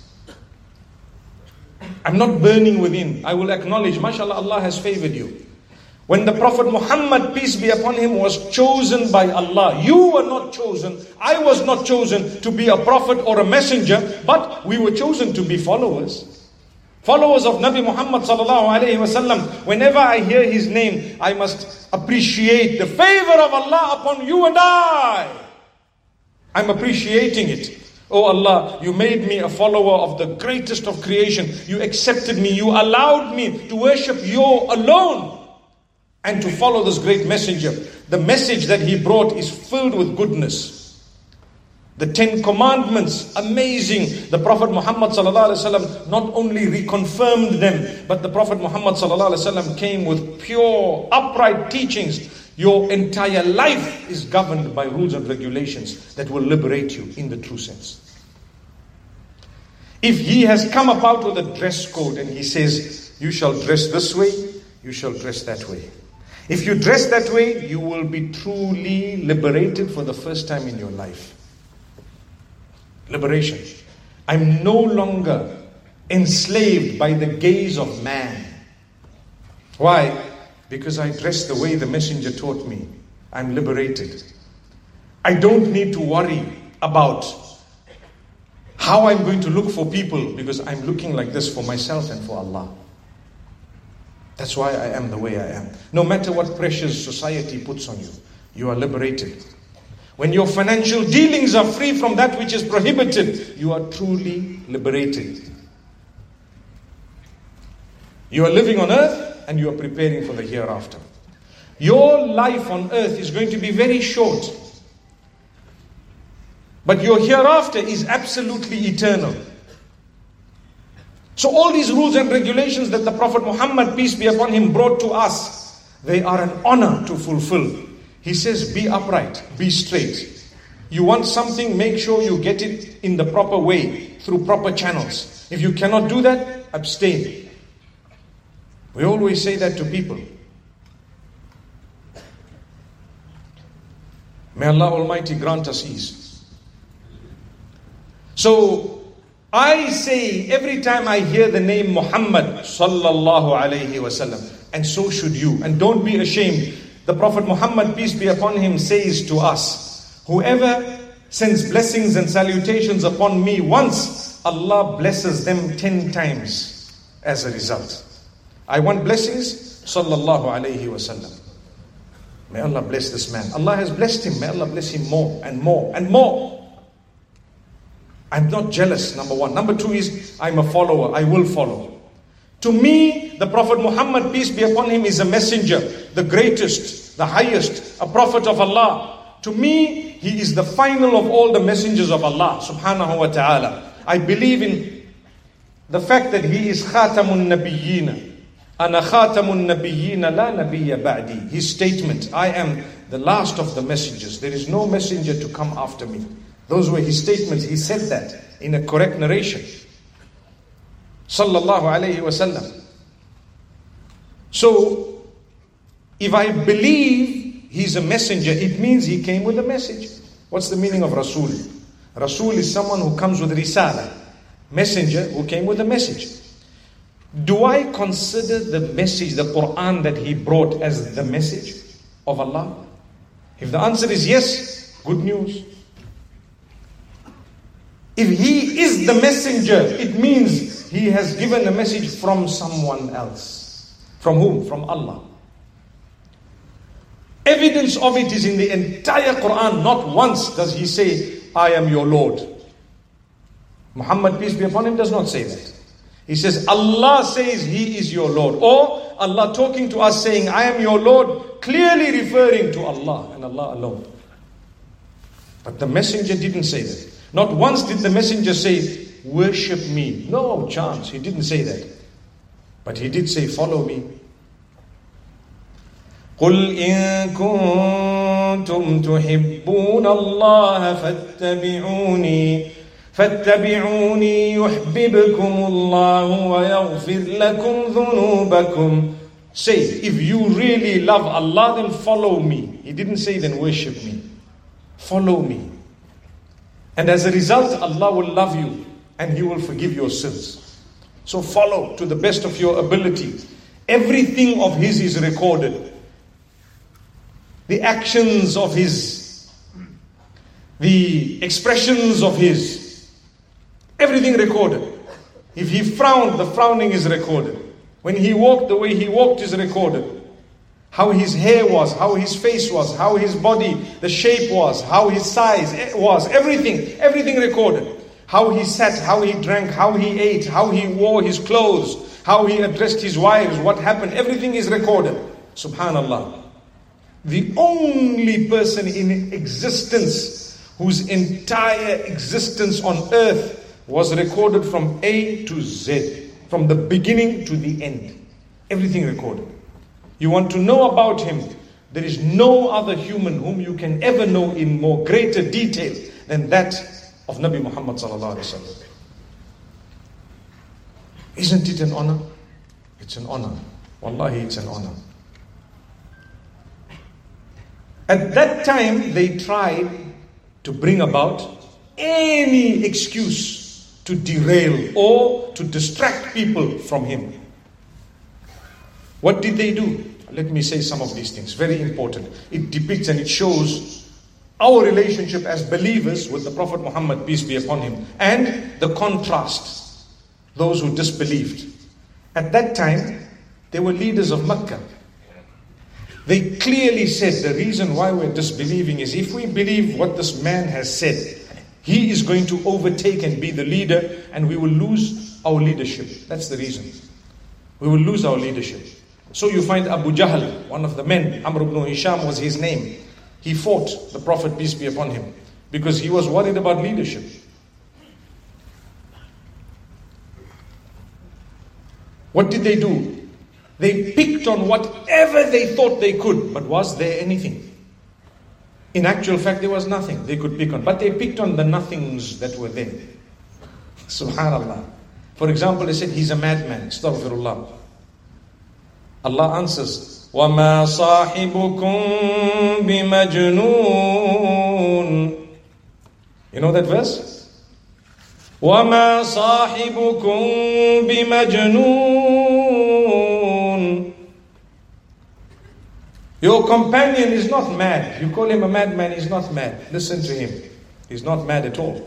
I'm not burning within. I will acknowledge, mashallah, Allah has favored you. When the Prophet Muhammad, peace be upon him, was chosen by Allah, you were not chosen, I was not chosen to be a prophet or a messenger, but we were chosen to be followers. Followers of Nabi Muhammad sallallahu alayhi wasallam. Whenever I hear his name, I must appreciate the favor of Allah upon you and I. I'm appreciating it. Oh Allah, you made me a follower of the greatest of creation. You accepted me. You allowed me to worship you alone and to follow this great messenger. The message that he brought is filled with goodness. The 10 commandments, amazing. The Prophet Muhammad sallallahu alaihi wasallam not only reconfirmed them, but the Prophet Muhammad sallallahu alaihi wasallam came with pure, upright teachings. Your entire life is governed by rules and regulations that will liberate you in the true sense. If he has come about with a dress code and he says, you shall dress this way, you shall dress that way. If you dress that way, you will be truly liberated for the first time in your life. Liberation. I'm no longer enslaved by the gaze of man. Why? Because I dress the way the messenger taught me. I'm liberated. I don't need to worry about how I'm going to look for people, because I'm looking like this for myself and for Allah. That's why I am the way I am. No matter what pressures society puts on you, you are liberated. When your financial dealings are free from that which is prohibited, you are truly liberated. You are living on earth and you are preparing for the hereafter. Your life on earth is going to be very short. But your hereafter is absolutely eternal. So all these rules and regulations that the Prophet Muhammad, peace be upon him, brought to us, they are an honor to fulfill. He says, be upright, be straight. You want something, make sure you get it in the proper way, through proper channels. If you cannot do that, abstain. We always say that to people. May Allah Almighty grant us ease. So, I say every time I hear the name Muhammad sallallahu alayhi wasallam, and so should you. And don't be ashamed. The Prophet Muhammad, peace be upon him, says to us, whoever sends blessings and salutations upon me once, Allah blesses them 10 times as a result. I want blessings, sallallahu alayhi wasallam. May Allah bless this man. Allah has blessed him. May Allah bless him more and more and more. I'm not jealous, number one. Number two is, I'm a follower. I will follow. To me, the Prophet Muhammad, peace be upon him, is a messenger, the greatest, the highest, a prophet of Allah. To me, he is the final of all the messengers of Allah, subhanahu wa ta'ala. I believe in the fact that he is khatamun nabiyyin. Ana khatamun nabiyyin la nabiyya ba'di. His statement, I am the last of the messengers. There is no messenger to come after me. Those were his statements. He said that in a correct narration. Sallallahu alayhi wasallam. So, if I believe he's a messenger, it means he came with a message. What's the meaning of Rasul? Rasul is someone who comes with risala. Messenger who came with a message. Do I consider the message, the Quran that he brought, as the message of Allah? If the answer is yes, good news. If he is the messenger, it means he has given a message from someone else. From whom? From Allah. Evidence of it is in the entire Quran. Not once does he say, I am your Lord. Muhammad, peace be upon him, does not say that. He says, Allah says he is your Lord. Or Allah talking to us saying, I am your Lord, clearly referring to Allah and Allah alone. But the messenger didn't say that. Not once did the messenger say, worship me. No chance, he didn't say that. But he did say, follow me. قُلْ إِن كُنتُمْ تُحِبُّونَ اللَّهَ فَاتَّبِعُونِي يُحْبِبْكُمُ اللَّهُ وَيَغْفِرْ لَكُمْ ذُنُوبَكُمْ. Say, if you really love Allah, then follow me. He didn't say, then worship me. Follow me. And as a result, Allah will love you and He will forgive your sins. So follow to the best of your ability. Everything of His is recorded. The actions of His, the expressions of His, everything recorded. If He frowned, the frowning is recorded. When He walked, the way He walked is recorded. How His hair was, how His face was, how His body, the shape was, how His size was, everything recorded. How He sat, how He drank, how He ate, how He wore His clothes, how He addressed His wives, what happened, everything is recorded. Subhanallah. The only person in existence whose entire existence on earth was recorded from A to Z, from the beginning to the end. Everything recorded. You want to know about him, there is no other human whom you can ever know in more greater detail than that of Nabi Muhammad sallallahu alaihi wasallam. Isn't it an honor? It's an honor. Wallahi, it's an honor. At that time, they tried to bring about any excuse to derail or to distract people from him. What did they do? Let me say some of these things. Very important. It depicts and it shows our relationship as believers with the Prophet Muhammad, peace be upon him, and the contrast, those who disbelieved. At that time, they were leaders of Mecca. They clearly said the reason why we're disbelieving is if we believe what this man has said, he is going to overtake and be the leader and we will lose our leadership. That's the reason. We will lose our leadership. So you find Abu Jahl, one of the men, Amr ibn Hisham was his name. He fought the Prophet, peace be upon him, because he was worried about leadership. What did they do? They picked on whatever they thought they could, but was there anything? In actual fact, there was nothing they could pick on, but they picked on the nothings that were there. Subhanallah. For example, they said, he's a madman. Astaghfirullah. Allah answers, وَمَا صَاحِبُكُمْ بِمَجْنُونَ. You know that verse? وَمَا صَاحِبُكُمْ بِمَجْنُونَ. Your companion is not mad. You call him a madman, he's not mad. Listen to him. He's not mad at all.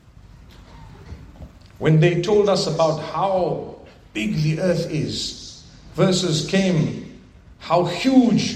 When they told us about how big the earth is, verses came, how huge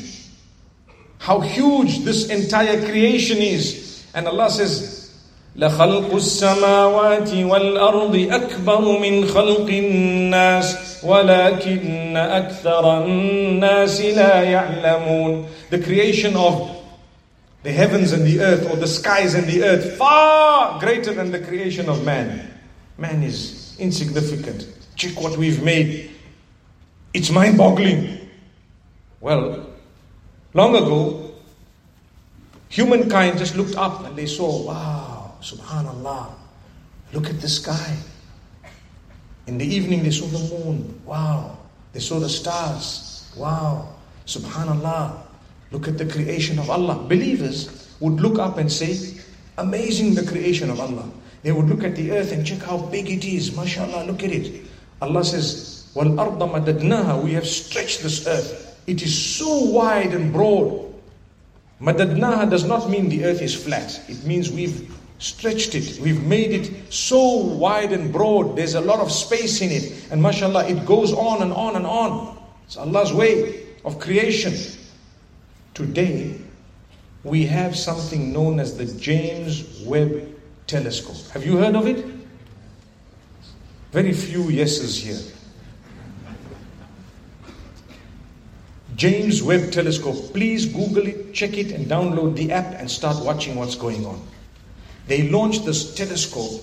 this entire creation is. And Allah says, لَخَلْقُ السَّمَاوَاتِ وَالْأَرْضِ أَكْبَرُ مِنْ خَلْقِ النَّاسِ وَلَكِنَّ أَكْثَرَ النَّاسِ لَا يَعْلَمُونَ. The creation of the heavens and the earth, or the skies and the earth, far greater than the creation of man. Man is insignificant. Check what we've made. It's mind-boggling. Well, long ago, humankind just looked up and they saw, wow, subhanallah, look at the sky. In the evening they saw the moon, wow. They saw the stars, wow, subhanallah. Look at the creation of Allah. Believers would look up and say, amazing the creation of Allah. They would look at the earth and check how big it is. MashaAllah, look at it. Allah says, وَالْأَرْضَ مَدَدْنَاهَا. We have stretched this earth. It is so wide and broad. Madadnaha does not mean the earth is flat. It means we've stretched it. We've made it so wide and broad. There's a lot of space in it. And mashallah, it goes on and on and on. It's Allah's way of creation. Today, we have something known as the James Webb Telescope. Have you heard of it? Very few yeses here. James Webb Telescope. Please Google it, check it and download the app and start watching what's going on. They launched this telescope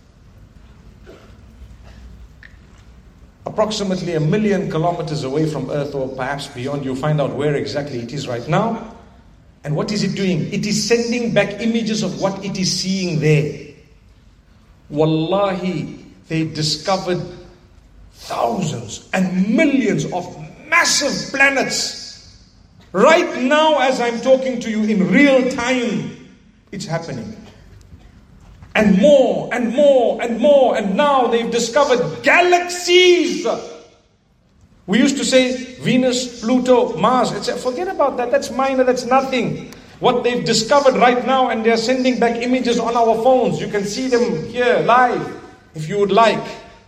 approximately 1 million kilometers away from Earth, or perhaps beyond. You'll find out where exactly it is right now. And what is it doing? It is sending back images of what it is seeing there. Wallahi, they discovered thousands and millions of massive planets. Right now, as I'm talking to you in real time, it's happening. And more and more and more. And now they've discovered galaxies. We used to say Venus, Pluto, Mars. Forget about that. That's minor. That's nothing. What they've discovered right now, and they're sending back images on our phones. You can see them here live if you would like.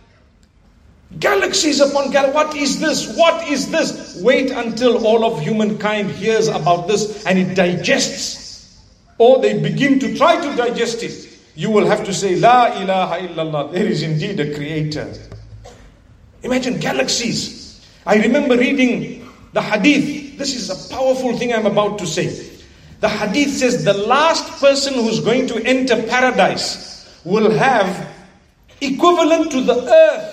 Galaxies upon galaxies. What is this? What is this? Wait until all of humankind hears about this and it digests. Or they begin to try to digest it. You will have to say, La ilaha illallah. There is indeed a creator. Imagine galaxies. I remember reading the hadith. This is a powerful thing I'm about to say. The hadith says the last person who's going to enter paradise will have equivalent to the earth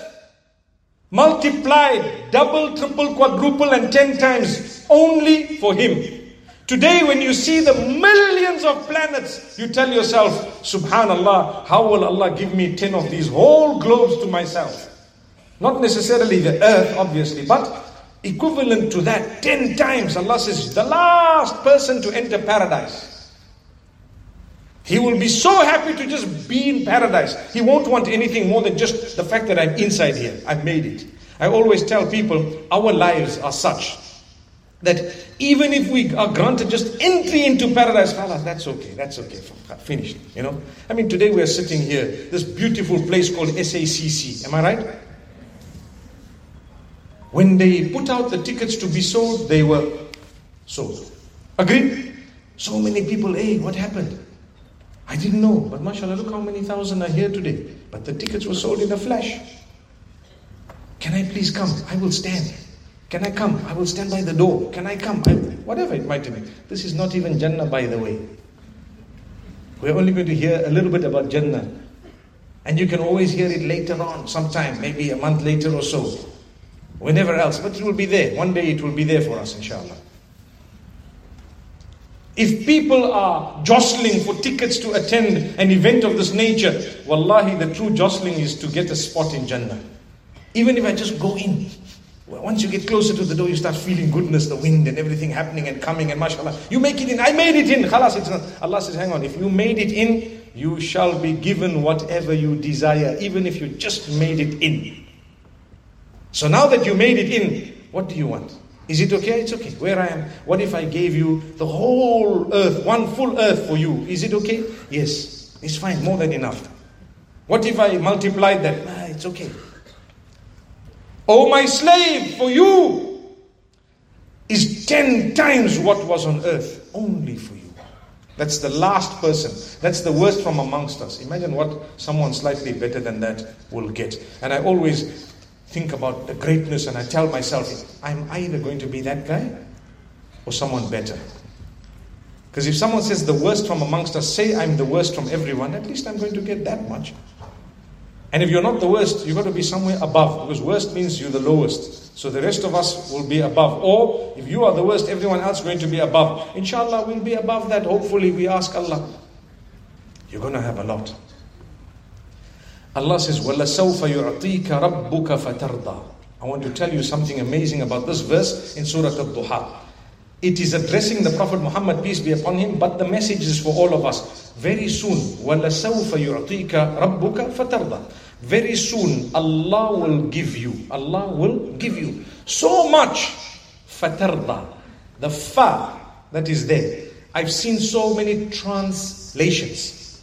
multiplied, double, triple, quadruple, and 10 times only for him. Today, when you see the millions of planets, you tell yourself, Subhanallah, how will Allah give me 10 of these whole globes to myself? Not necessarily the earth, obviously, but equivalent to that 10 times. Allah says, the last person to enter paradise. He will be so happy to just be in paradise. He won't want anything more than just the fact that I'm inside here. I've made it. I always tell people, our lives are such that even if we are granted just entry into paradise, that's okay, finished, you know. I mean, today we are sitting here, this beautiful place called SACC, am I right? When they put out the tickets to be sold, they were sold. Agreed? So many people, hey, what happened? I didn't know, but mashallah, look how many thousand are here today. But the tickets were sold in a flash. Can I please come? I will stand. Can I come? I will stand by the door. Can I come? Whatever it might be. This is not even Jannah, by the way. We're only going to hear a little bit about Jannah. And you can always hear it later on, sometime, maybe a month later or so. Whenever else. But it will be there. One day it will be there for us, inshallah. If people are jostling for tickets to attend an event of this nature, wallahi, the true jostling is to get a spot in Jannah. Even if I just go in. Once you get closer to the door, you start feeling goodness, the wind and everything happening and coming, and mashallah, you make it in. I made it in. Khalas, it's not. Allah says, hang on, if you made it in, you shall be given whatever you desire, even if you just made it in. So now that you made it in, what do you want? Is it okay? It's okay. Where I am. What if I gave you the whole earth, one full earth for you? Is it okay? Yes. It's fine. More than enough. What if I multiplied that? It's okay. Oh, my slave, for you is 10 times what was on earth. Only for you. That's the last person. That's the worst from amongst us. Imagine what someone slightly better than that will get. And I always think about the greatness, and I tell myself, I'm either going to be that guy or someone better. Because if someone says the worst from amongst us, say I'm the worst from everyone, at least I'm going to get that much. And if you're not the worst, you've got to be somewhere above, because worst means you're the lowest. So the rest of us will be above. Or if you are the worst, everyone else is going to be above. Inshallah, we'll be above that. Hopefully, we ask Allah. You're going to have a lot. Allah says, وَلَسَوْفَ يُعْطِيكَ رَبُّكَ فَتَرْضَى. I want to tell you something amazing about this verse in Surah Al-Duha. It is addressing the Prophet Muhammad, peace be upon him, but the message is for all of us. Very soon, وَلَسَوْفَ يُعْطِيكَ رَبُّكَ فَتَرْضَى. Very soon, Allah will give you. Allah will give you so much. فَتَرْضَى. The fa that is there. I've seen so many translations.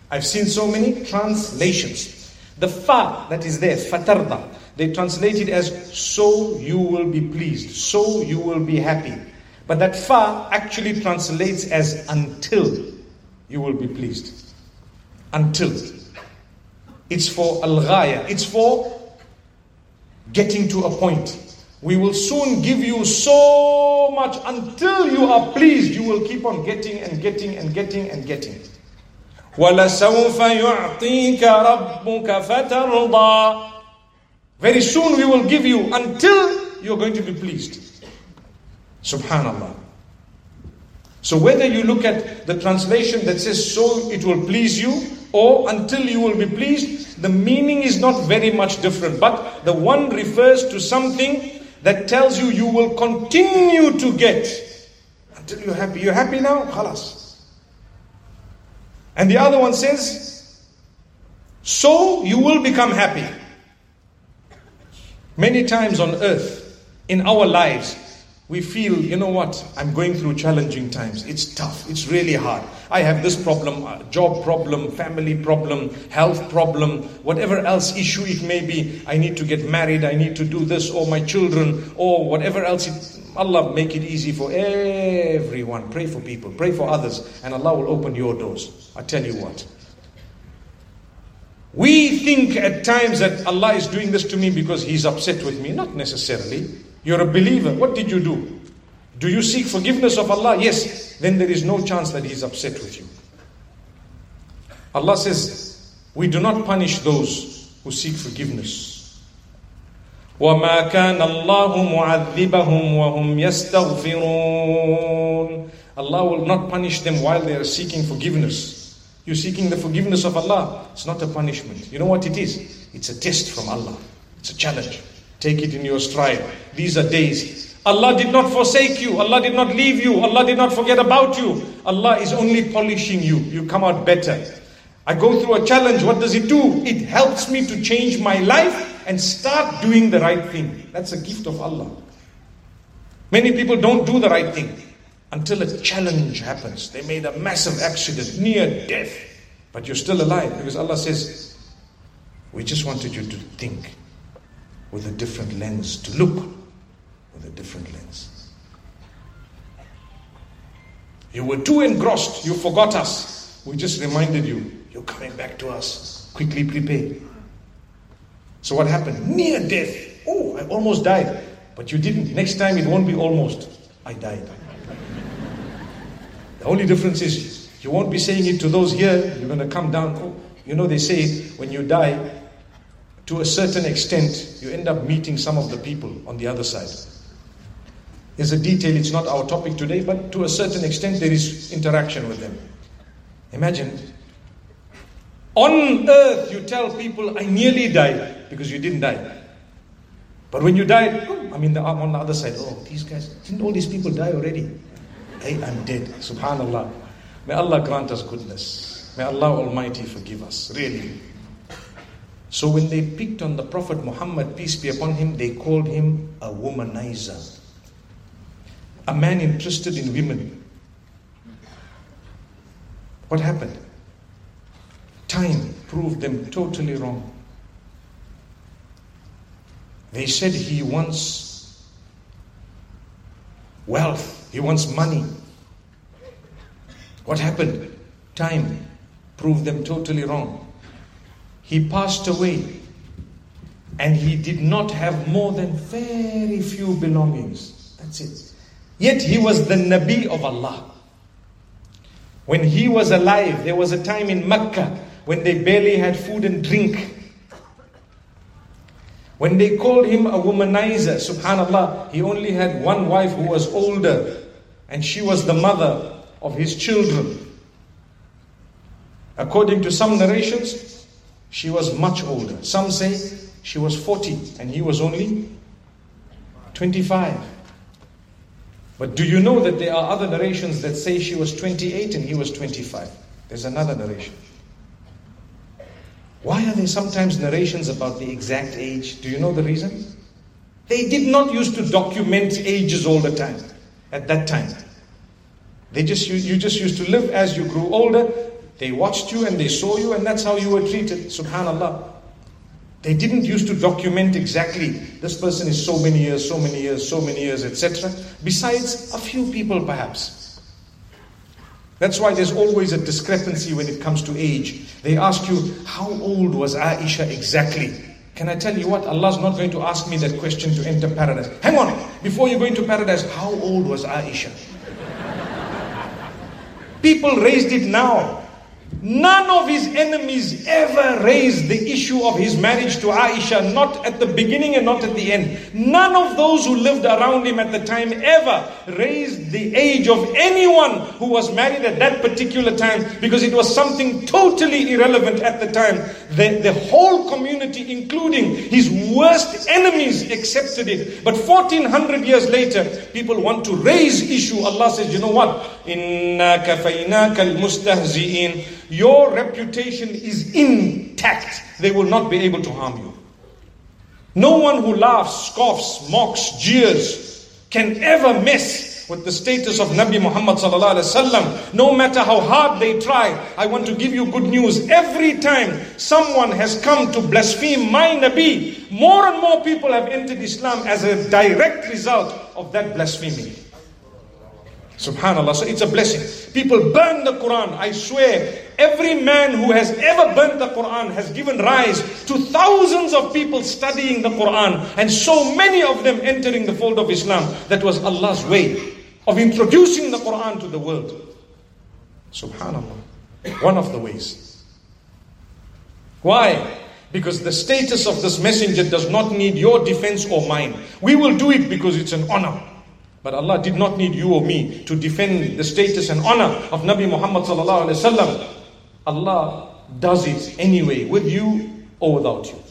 The fa that is there, fatarda, they translate it as so you will be pleased, so you will be happy. But that fa actually translates as until you will be pleased. Until. It's for al-ghaya, it's for getting to a point. We will soon give you so much until you are pleased. You will keep on getting and getting and getting and getting. وَلَسَوْفَ يُعْطِيكَ رَبُّكَ فَتَرْضَى. Very soon we will give you until you're going to be pleased. Subhanallah. So whether you look at the translation that says so it will please you, or until you will be pleased, the meaning is not very much different. But the one refers to something that tells you you will continue to get until you're happy. You're happy now? Khalas. And the other one says, so you will become happy. Many times on earth, in our lives, we feel, you know what, I'm going through challenging times. It's tough. It's really hard. I have this problem, job problem, family problem, health problem, whatever else issue it may be. I need to get married. I need to do this, or my children, or whatever else. Allah make it easy for everyone. Pray for people. Pray for others. And Allah will open your doors. I tell you what. We think at times that Allah is doing this to me because He's upset with me. Not necessarily. You're a believer. What did you do? Do you seek forgiveness of Allah? Yes. Then there is no chance that He's upset with you. Allah says, we do not punish those who seek forgiveness. وَمَا كَانَ اللَّهُ مُعَذِّبَهُمْ وَهُمْ يَسْتَغْفِرُونَ. Allah will not punish them while they are seeking forgiveness. You're seeking the forgiveness of Allah. It's not a punishment. You know what it is? It's a test from Allah. It's a challenge. Take it in your stride. These are days. Allah did not forsake you. Allah did not leave you. Allah did not forget about you. Allah is only polishing you. You come out better. I go through a challenge. What does it do? It helps me to change my life and start doing the right thing. That's a gift of Allah. Many people don't do the right thing until a challenge happens. They made a massive accident, near death, but you're still alive because Allah says, we just wanted you to think with a different lens, to look with a different lens. You were too engrossed, you forgot us. We just reminded you, you're coming back to us. Quickly prepare. So what happened? Near death. Oh, I almost died. But you didn't. Next time it won't be almost. I died. The only difference is you won't be saying it to those here. You're going to come down. Oh, you know, they say when you die, to a certain extent, you end up meeting some of the people on the other side. There's a detail, it's not our topic today, but to a certain extent there is interaction with them. Imagine, on earth you tell people, I nearly died, because you didn't die. But when you died, on the other side, these guys, didn't all these people die already? Hey, I'm dead. Subhanallah. May Allah grant us goodness. May Allah Almighty forgive us, really. So when they picked on the Prophet Muhammad, peace be upon him, they called him a womanizer. A man interested in women. What happened? Time proved them totally wrong. They said he wants wealth, he wants money. What happened? Time proved them totally wrong. He passed away and he did not have more than very few belongings. That's it. Yet he was the Nabi of Allah. When he was alive, there was a time in Mecca when they barely had food and drink. When they called him a womanizer, subhanallah, he only had one wife who was older, and she was the mother of his children. According to some narrations, she was much older. Some say she was 40 and he was only 25. But do you know that there are other narrations that say she was 28 and he was 25? There's another narration. Why are there sometimes narrations about the exact age? Do you know the reason? They did not used to document ages all the time at that time. You just used to live as you grew older. They watched you and they saw you, and that's how you were treated. Subhanallah. They didn't used to document exactly, this person is so many years, so many years, so many years, etc. Besides a few people perhaps. That's why there's always a discrepancy when it comes to age. They ask you, how old was Aisha exactly? Can I tell you what? Allah's not going to ask me that question to enter paradise. Hang on, before you go into paradise, how old was Aisha? People raised it now. None of his enemies ever raised the issue of his marriage to Aisha, not at the beginning and not at the end. None of those who lived around him at the time ever raised the age of anyone who was married at that particular time, because it was something totally irrelevant at the time. The whole community, including his worst enemies, accepted it. But 1400 years later, people want to raise issue. Allah says, you know what? Inna kafaynaka al-mustahzi'in. Your reputation is intact. They will not be able to harm you. No one who laughs, scoffs, mocks, jeers can ever mess with the status of Nabi Muhammad sallallahu alaihi wasallam. No matter how hard they try. I want to give you good news. Every time someone has come to blaspheme my Nabi, more and more people have entered Islam as a direct result of that blasphemy. Subhanallah. So it's a blessing. People burn the Quran. I swear, every man who has ever burned the Quran has given rise to thousands of people studying the Quran, and so many of them entering the fold of Islam. That was Allah's way of introducing the Quran to the world. Subhanallah. One of the ways. Why? Because the status of this messenger does not need your defense or mine. We will do it because it's an honor. But Allah did not need you or me to defend the status and honor of Nabi Muhammad sallallahu alaihi wasallam. Allah does it anyway, with you or without you.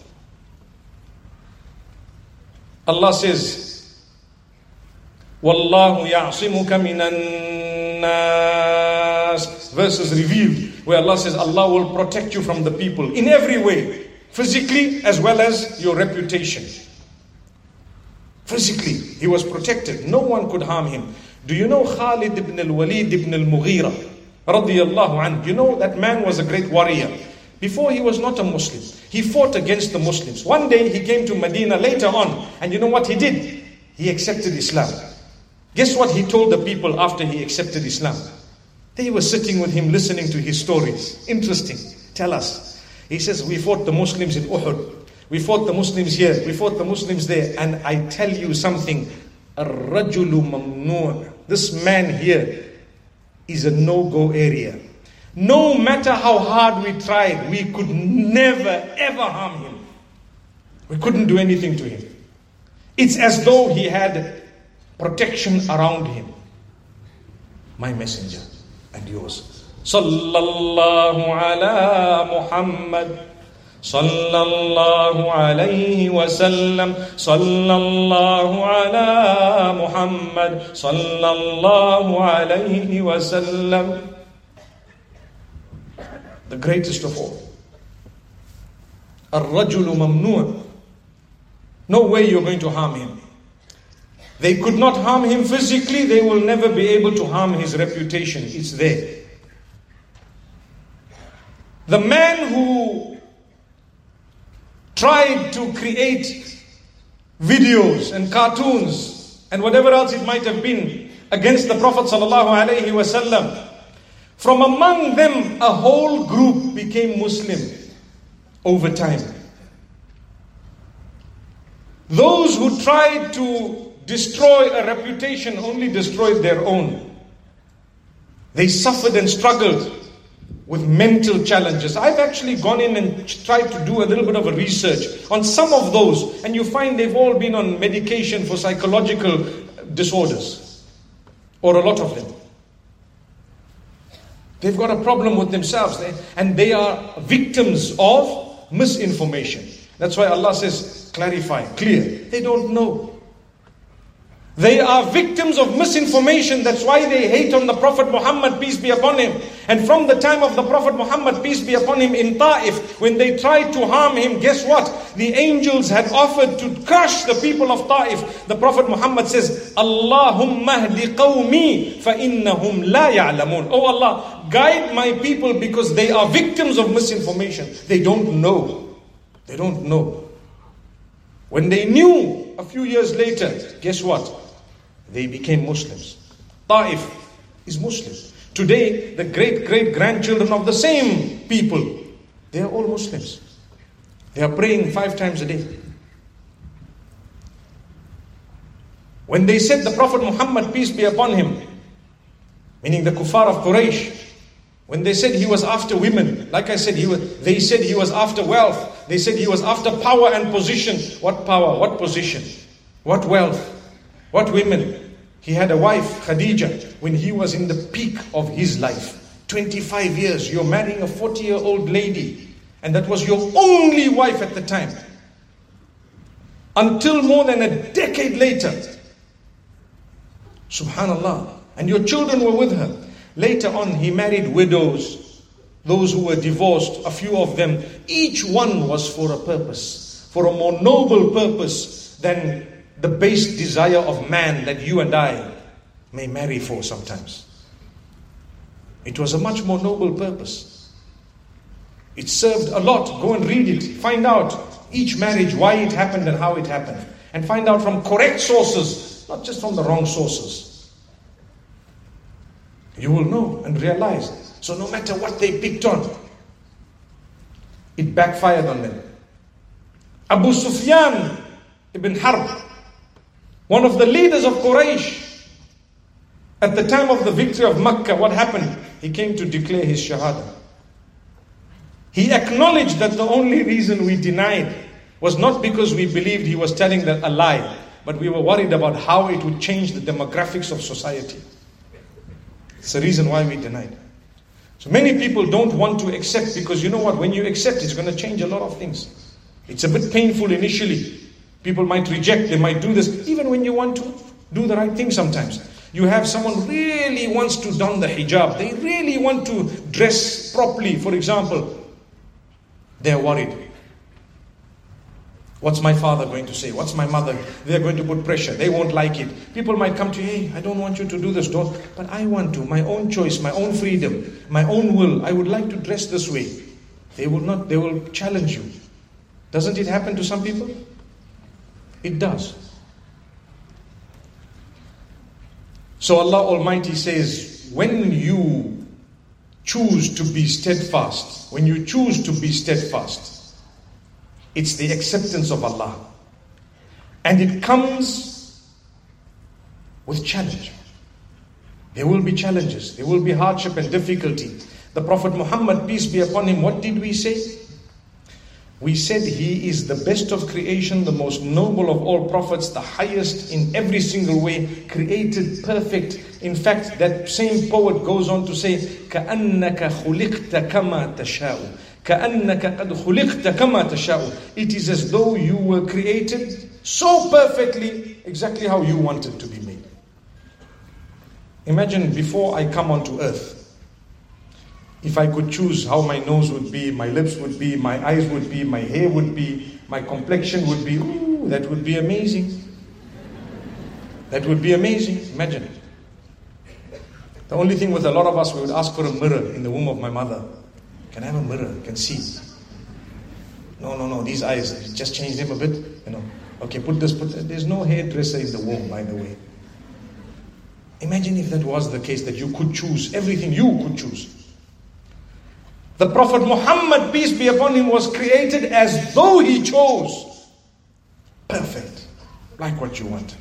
Allah says, Wallahu ya'simuka minan nas. Verses revealed where Allah says Allah will protect you from the people in every way, physically as well as your reputation. Physically, he was protected. No one could harm him. Do you know Khalid ibn al-Walid ibn al-Mughira radiyallahu anhu? You know that man was a great warrior. Before he was not a Muslim. He fought against the Muslims. One day he came to Medina later on, and you know what he did? He accepted Islam. Guess what he told the people after he accepted Islam? They were sitting with him listening to his stories. Interesting. Tell us. He says, we fought the Muslims in Uhud. We fought the Muslims here, we fought the Muslims there. And I tell you something, Ar-Rajulu Mamnu'. This man here is a no-go area. No matter how hard we tried, we could never ever harm him. We couldn't do anything to him. It's as though he had protection around him. My messenger and yours. Sallallahu ala Muhammad. Sallallahu alayhi wa sallam. Sallallahu ala Muhammad. Sallallahu alayhi wa sallam. the greatest of all. Ar-rajulu mamnu'. No way you're going to harm him. They could not harm him physically, they will never be able to harm his reputation. It's there. The man who tried to create videos and cartoons and whatever else it might have been against the Prophet ﷺ, from among them a whole group became Muslim over time. Those who tried to destroy a reputation only destroyed their own. They suffered and struggled with mental challenges. I've actually gone in and tried to do a little bit of a research on some of those, and you find they've all been on medication for psychological disorders, or a lot of them. They've got a problem with themselves, and they are victims of misinformation. That's why Allah says, clarify, clear. They don't know. They are victims of misinformation. That's why they hate on the Prophet Muhammad, peace be upon him. And from the time of the Prophet Muhammad, peace be upon him, in Ta'if, when they tried to harm him, guess what? The angels had offered to crush the people of Ta'if. The Prophet Muhammad says, Allahumma hdi qawmi fa innahum la ya'lamun. Oh Allah, guide my people because they are victims of misinformation. They don't know. They don't know. When they knew a few years later, guess what? They became Muslims. Ta'if is Muslim. Today, the great-great-grandchildren of the same people, they are all Muslims. They are praying 5 times a day. When they said the Prophet Muhammad, peace be upon him, meaning the kuffar of Quraysh, when they said he was after women, like I said, they said he was after wealth. They said he was after power and position. What power? What position? What wealth? What women? He had a wife, Khadija, when he was in the peak of his life. 25 years, you're marrying a 40-year-old lady, and that was your only wife at the time. Until more than a decade later. Subhanallah. And your children were with her. Later on, he married widows, those who were divorced, a few of them. Each one was for a purpose, for a more noble purpose than the base desire of man that you and I may marry for sometimes. It was a much more noble purpose. It served a lot. Go and read it. Find out each marriage, why it happened and how it happened. And find out from correct sources, not just from the wrong sources. You will know and realize. So no matter what they picked on, it backfired on them. Abu Sufyan ibn Harb, one of the leaders of Quraysh, at the time of the victory of Makkah, what happened? He came to declare his shahada. He acknowledged that the only reason we denied was not because we believed he was telling a lie, but we were worried about how it would change the demographics of society. It's the reason why we denied. So many people don't want to accept, because you know what? When you accept, it's going to change a lot of things. It's a bit painful initially. People might reject, they might do this, even when you want to do the right thing sometimes. You have someone really wants to don the hijab. They really want to dress properly, for example. They're worried. What's my father going to say? What's my mother? They're going to put pressure. They won't like it. People might come to you, hey, I don't want you to do this, don't. But I want to. My own choice, my own freedom, my own will. I would like to dress this way. They will challenge you. Doesn't it happen to some people? It does. So Allah Almighty says, when you choose to be steadfast, it's the acceptance of Allah. And it comes with challenge. There will be challenges. There will be hardship and difficulty. The Prophet Muhammad, peace be upon him, what did we say? We said he is the best of creation, the most noble of all prophets, the highest in every single way, created perfect. In fact, that same poet goes on to say, كَأَنَّكَ خُلِقْتَ كَمَا تَشَاءُ كَأَنَّكَ قَدْ خُلِقْتَ كَمَا تَشَاءُ. It is as though you were created so perfectly, exactly how you wanted to be made. Imagine before I come onto earth, If I could choose how my nose would be, my lips would be, my eyes would be, my hair would be, my complexion would be, ooh, that would be amazing. That would be amazing. Imagine. The only thing with a lot of us, we would ask for a mirror in the womb of my mother. Can I have a mirror? Can see. No, these eyes, just change them a bit. Okay, put this. There's no hairdresser in the womb, by the way. Imagine if that was the case, that you could choose everything you could choose. The Prophet Muhammad, peace be upon him, was created as though he chose. Perfect. Like what you want.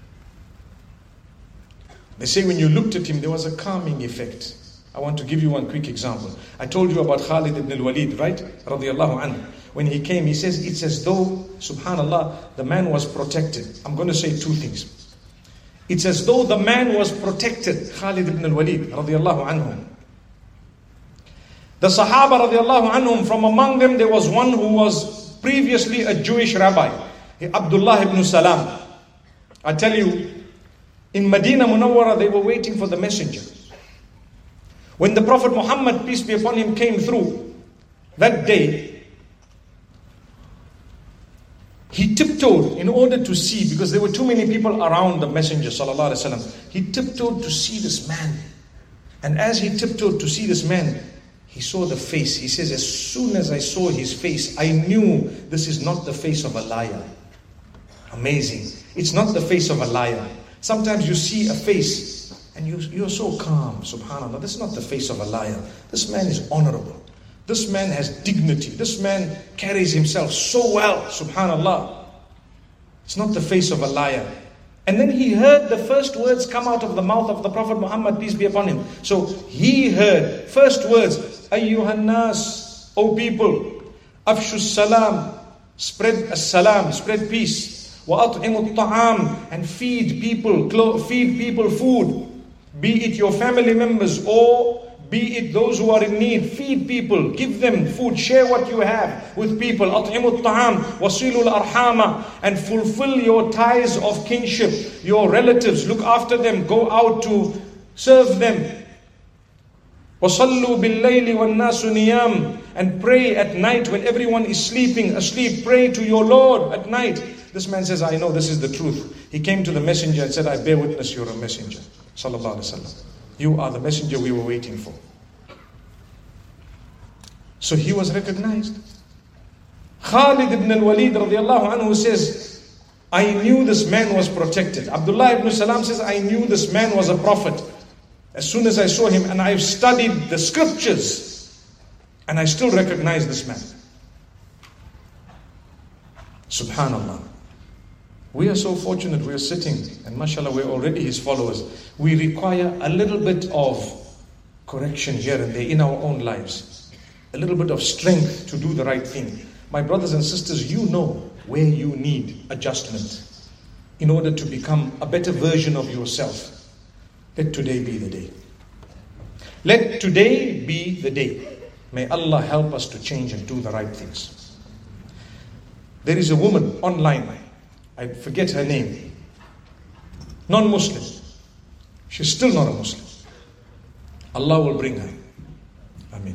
They say when you looked at him, there was a calming effect. I want to give you one quick example. I told you about Khalid ibn al-Walid, right? Radiallahu anhu. When he came, he says, it's as though, subhanallah, the man was protected. I'm going to say two things. It's as though the man was protected, Khalid ibn al-Walid, radiallahu anhu. The Sahaba, radiallahu anhum, from among them, there was one who was previously a Jewish rabbi, Abdullah ibn Salam. I tell you, in Medina Munawwara, they were waiting for the messenger. When the Prophet Muhammad, peace be upon him, came through that day, he tiptoed in order to see, because there were too many people around the messenger, sallallahu alaihi wasallam. He tiptoed to see this man. And as he tiptoed to see this man, he saw the face. He says, as soon as I saw his face, I knew this is not the face of a liar. Amazing. It's not the face of a liar. Sometimes you see a face and you're so calm, subhanAllah. This is not the face of a liar. This man is honorable. This man has dignity. This man carries himself so well, subhanAllah. It's not the face of a liar. And then he heard the first words come out of the mouth of the Prophet Muhammad, peace be upon him. So he heard first words, Ayyuhan nas, O people, Afshu salam, spread as-salam, spread peace. وَأَطْعِمُوا الطَّعَامِ, and feed people food. Be it your family members or be it those who are in need. Feed people, give them food, share what you have with people. أَطْعِمُوا الطَّعَامِ وَصِلُوا الْأَرْحَامَ, and fulfill your ties of kinship, your relatives, look after them, go out to serve them. وَصَلُّوا بِاللَّيْلِ وَالنَّاسُ نِيَامٌ, and pray at night when everyone is sleeping, asleep. Pray to your Lord at night. This man says, I know this is the truth. He came to the messenger and said, I bear witness you're a messenger. Sallallahu alaihi wasallam. You are the messenger we were waiting for. So he was recognized. Khalid ibn al-Walid radiallahu anhu says, I knew this man was protected. Abdullah ibn Salam says, I knew this man was a prophet. As soon as I saw him, and I've studied the scriptures, and I still recognize this man. Subhanallah. We are so fortunate, we are sitting, and mashallah, we're already his followers. We require a little bit of correction here and there in our own lives. A little bit of strength to do the right thing. My brothers and sisters, you know where you need adjustment in order to become a better version of yourself. Let today be the day. Let today be the day. May Allah help us to change and do the right things. There is a woman online, I forget her name, non-Muslim. She's still not a Muslim. Allah will bring her. Ameen.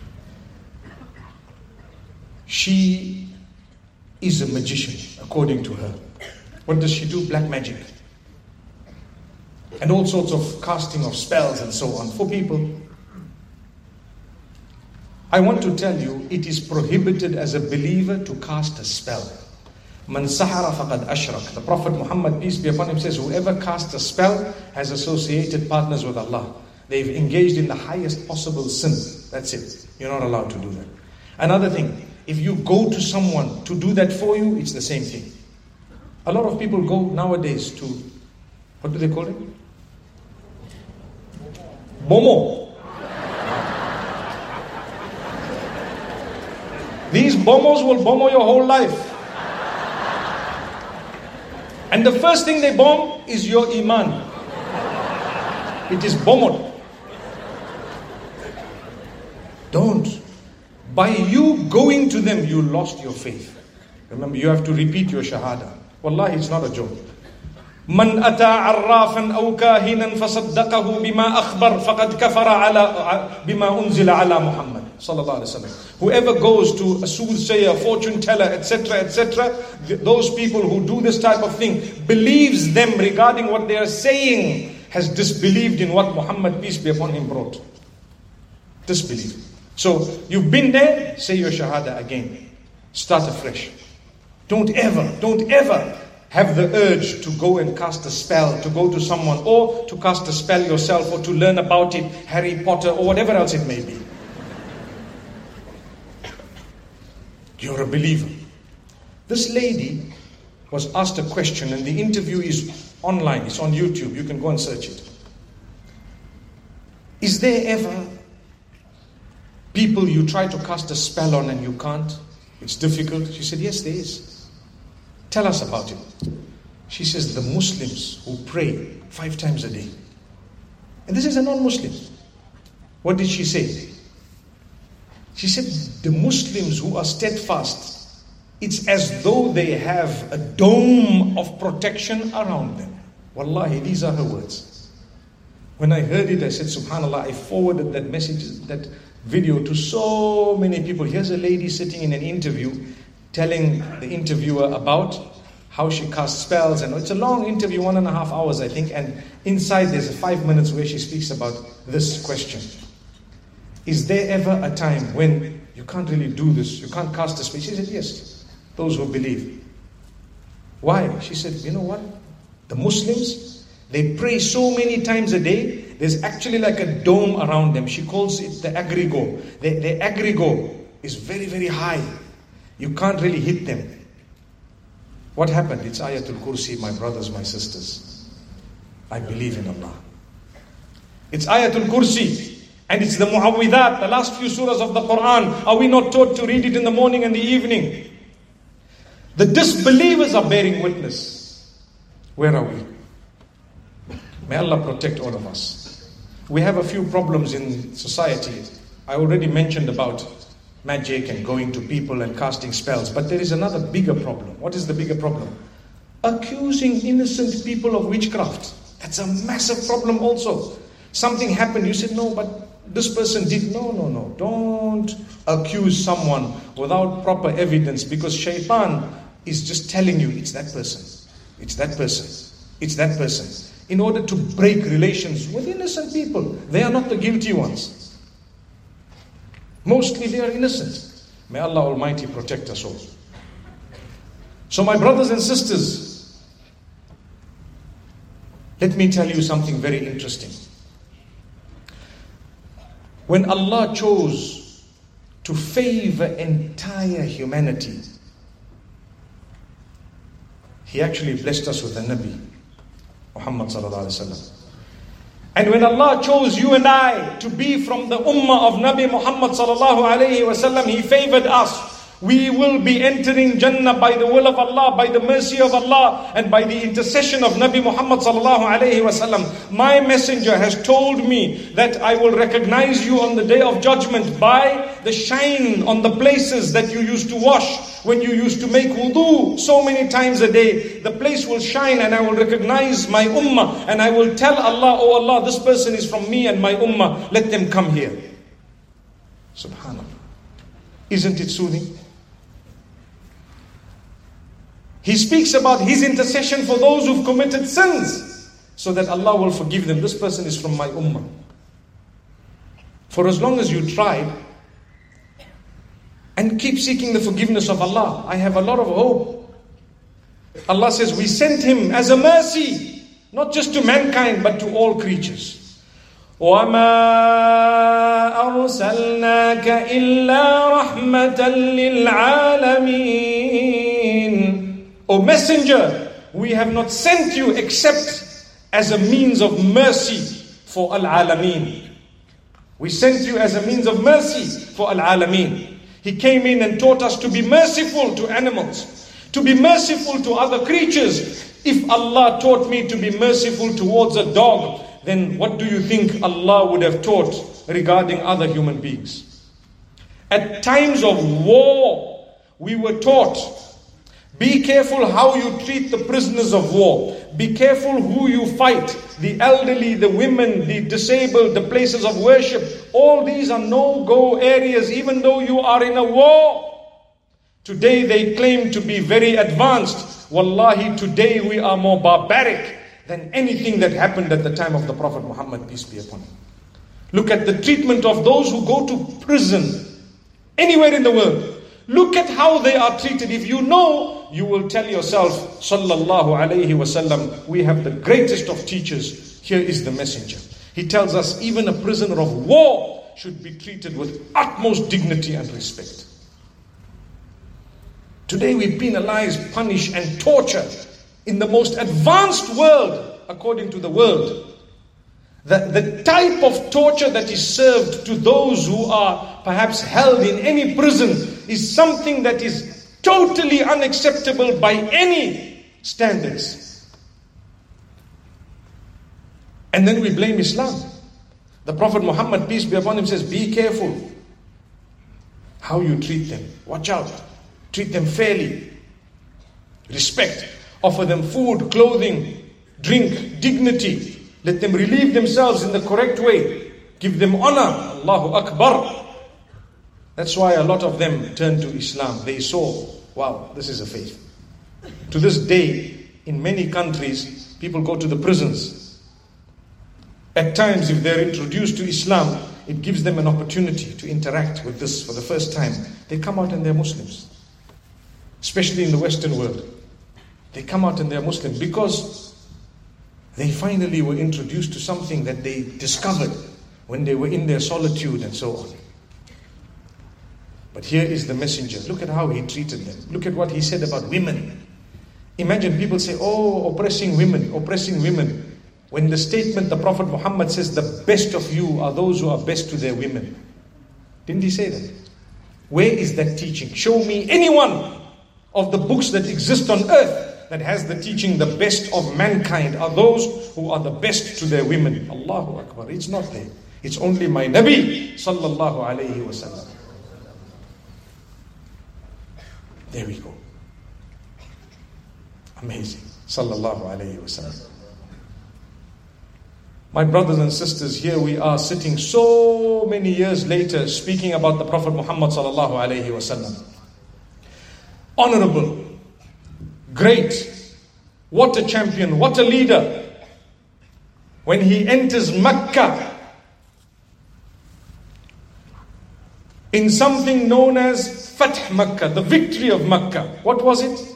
She is a magician, according to her. What does she do? Black magic. And all sorts of casting of spells and so on for people. I want to tell you, it is prohibited as a believer to cast a spell. Man sahara faqad ashrak. The Prophet Muhammad, peace be upon him, says, whoever casts a spell has associated partners with Allah. They've engaged in the highest possible sin. That's it. You're not allowed to do that. Another thing, if you go to someone to do that for you, it's the same thing. A lot of people go nowadays to, what do they call it? Bomo. These bomos will bomo your whole life. And the first thing they bomb is your iman. It is bomoed. Don't. By you going to them, you lost your faith. Remember, you have to repeat your shahada. Wallahi, it's not a joke. من أتى عرافا أو كاهنا فصدقه بما أخبر فقد كفر على بما أنزل على محمد صلى الله عليه وسلم. Whoever goes to a soothsayer, fortune teller, etc., etc., those people who do this type of thing, believes them regarding what they are saying, has disbelieved in what Muhammad, peace be upon him, brought. Disbelief. So you've been there, say your shahada again. Start afresh. Don't ever have the urge to go and cast a spell, to go to someone, or to cast a spell yourself, or to learn about it, Harry Potter, or whatever else it may be. You're a believer. This lady was asked a question, and the interview is online, it's on YouTube, you can go and search it. Is there ever people you try to cast a spell on and you can't? It's difficult. She said, yes, there is. Tell us about it. She says, the Muslims who pray 5 times a day. And this is a non-Muslim. What did she say? She said, the Muslims who are steadfast, it's as though they have a dome of protection around them. Wallahi, these are her words. When I heard it, I said, subhanallah, I forwarded that message, that video to so many people. Here's a lady sitting in an interview telling the interviewer about how she casts spells, and it's a long interview, 1.5 hours I think, and inside there's 5 minutes where she speaks about this question. Is there ever a time when you can't really do this, you can't cast a spell? She said, yes, those who believe. Why? She said, you know what? The Muslims, they pray so many times a day, there's actually like a dome around them. She calls it the agrigo. The agrigo is very, very high. You can't really hit them. What happened? It's Ayatul Kursi, my brothers, my sisters. I believe in Allah. It's Ayatul Kursi. And it's the Muawwidat, the last few surahs of the Quran. Are we not taught to read it in the morning and the evening? The disbelievers are bearing witness. Where are we? May Allah protect all of us. We have a few problems in society. I already mentioned about magic and going to people and casting spells. But there is another bigger problem. What is the bigger problem? Accusing innocent people of witchcraft. That's a massive problem also. Something happened, you said, no, but this person did. No. Don't accuse someone without proper evidence, because shaitan is just telling you, it's that person. It's that person. It's that person. In order to break relations with innocent people. They are not the guilty ones. Mostly they are innocent. May Allah Almighty protect us all. So my brothers and sisters, let me tell you something very interesting. When Allah chose to favor entire humanity, He actually blessed us with a Nabi, Muhammad sallallahu alaihi wasallam. And when Allah chose you and I to be from the ummah of Nabi Muhammad sallallahu alaihi wasallam, He favored us. We will be entering Jannah by the will of Allah, by the mercy of Allah, and by the intercession of Nabi Muhammad sallallahu alaihi wasallam. My messenger has told me that I will recognize you on the day of judgment by the shine on the places that you used to wash. When you used to make wudu so many times a day, the place will shine and I will recognize my ummah, and I will tell Allah, oh Allah, this person is from me and my ummah, let them come here. Subhanallah. Isn't it soothing? He speaks about His intercession for those who've committed sins, so that Allah will forgive them. This person is from my ummah. For as long as you try and keep seeking the forgiveness of Allah, I have a lot of hope. Allah says we sent Him as a mercy, not just to mankind, but to all creatures. وَمَا أَرْسَلْنَاكَ إِلَّا رَحْمَةً لِلْعَالَمِينَ. O Messenger, we have not sent you except as a means of mercy for Al-Alameen. We sent you as a means of mercy for Al-Alameen. He came in and taught us to be merciful to animals, to be merciful to other creatures. If Allah taught me to be merciful towards a dog, then what do you think Allah would have taught regarding other human beings? At times of war, we were taught Be careful how you treat the prisoners of war. Be careful who you fight. The elderly, the women, the disabled, the places of worship. All these are no-go areas even though you are in a war. Today they claim to be very advanced. Wallahi, today we are more barbaric than anything that happened at the time of the Prophet Muhammad, peace be upon him. Look at the treatment of those who go to prison anywhere in the world. Look at how they are treated. If you know, you will tell yourself, Sallallahu Alaihi Wasallam, we have the greatest of teachers. Here is the messenger. He tells us even a prisoner of war should be treated with utmost dignity and respect. Today we penalize, punish and torture in the most advanced world, according to the world. The type of torture that is served to those who are perhaps held in any prison is something that is totally unacceptable by any standards. And then we blame Islam. The Prophet Muhammad, peace be upon him, says, be careful how you treat them. Watch out. Treat them fairly. Respect. Offer them food, clothing, drink, dignity. Let them relieve themselves in the correct way. Give them honor. Allahu Akbar. That's why a lot of them turned to Islam. They saw, wow, this is a faith. To this day, in many countries, people go to the prisons. At times, if they're introduced to Islam, it gives them an opportunity to interact with this for the first time. They come out and they're Muslims. Especially in the Western world. They come out and they're Muslims because they finally were introduced to something that they discovered when they were in their solitude and so on. But here is the messenger. Look at how he treated them. Look at what he said about women. Imagine people say, oh, oppressing women. When the statement, the Prophet Muhammad says, the best of you are those who are best to their women. Didn't he say that? Where is that teaching? Show me any one of the books that exist on earth that has the teaching, the best of mankind are those who are the best to their women. Allahu Akbar. It's not there. It's only my Nabi Sallallahu Alaihi Wasallam. There we go. Amazing. Sallallahu Alaihi Wasallam. My brothers and sisters, here we are sitting so many years later speaking about the Prophet Muhammad Sallallahu Alaihi Wasallam. Honorable. Great. What a champion, what a leader. When he enters Mecca, in something known as Fath Mecca, the victory of Mecca. What was it?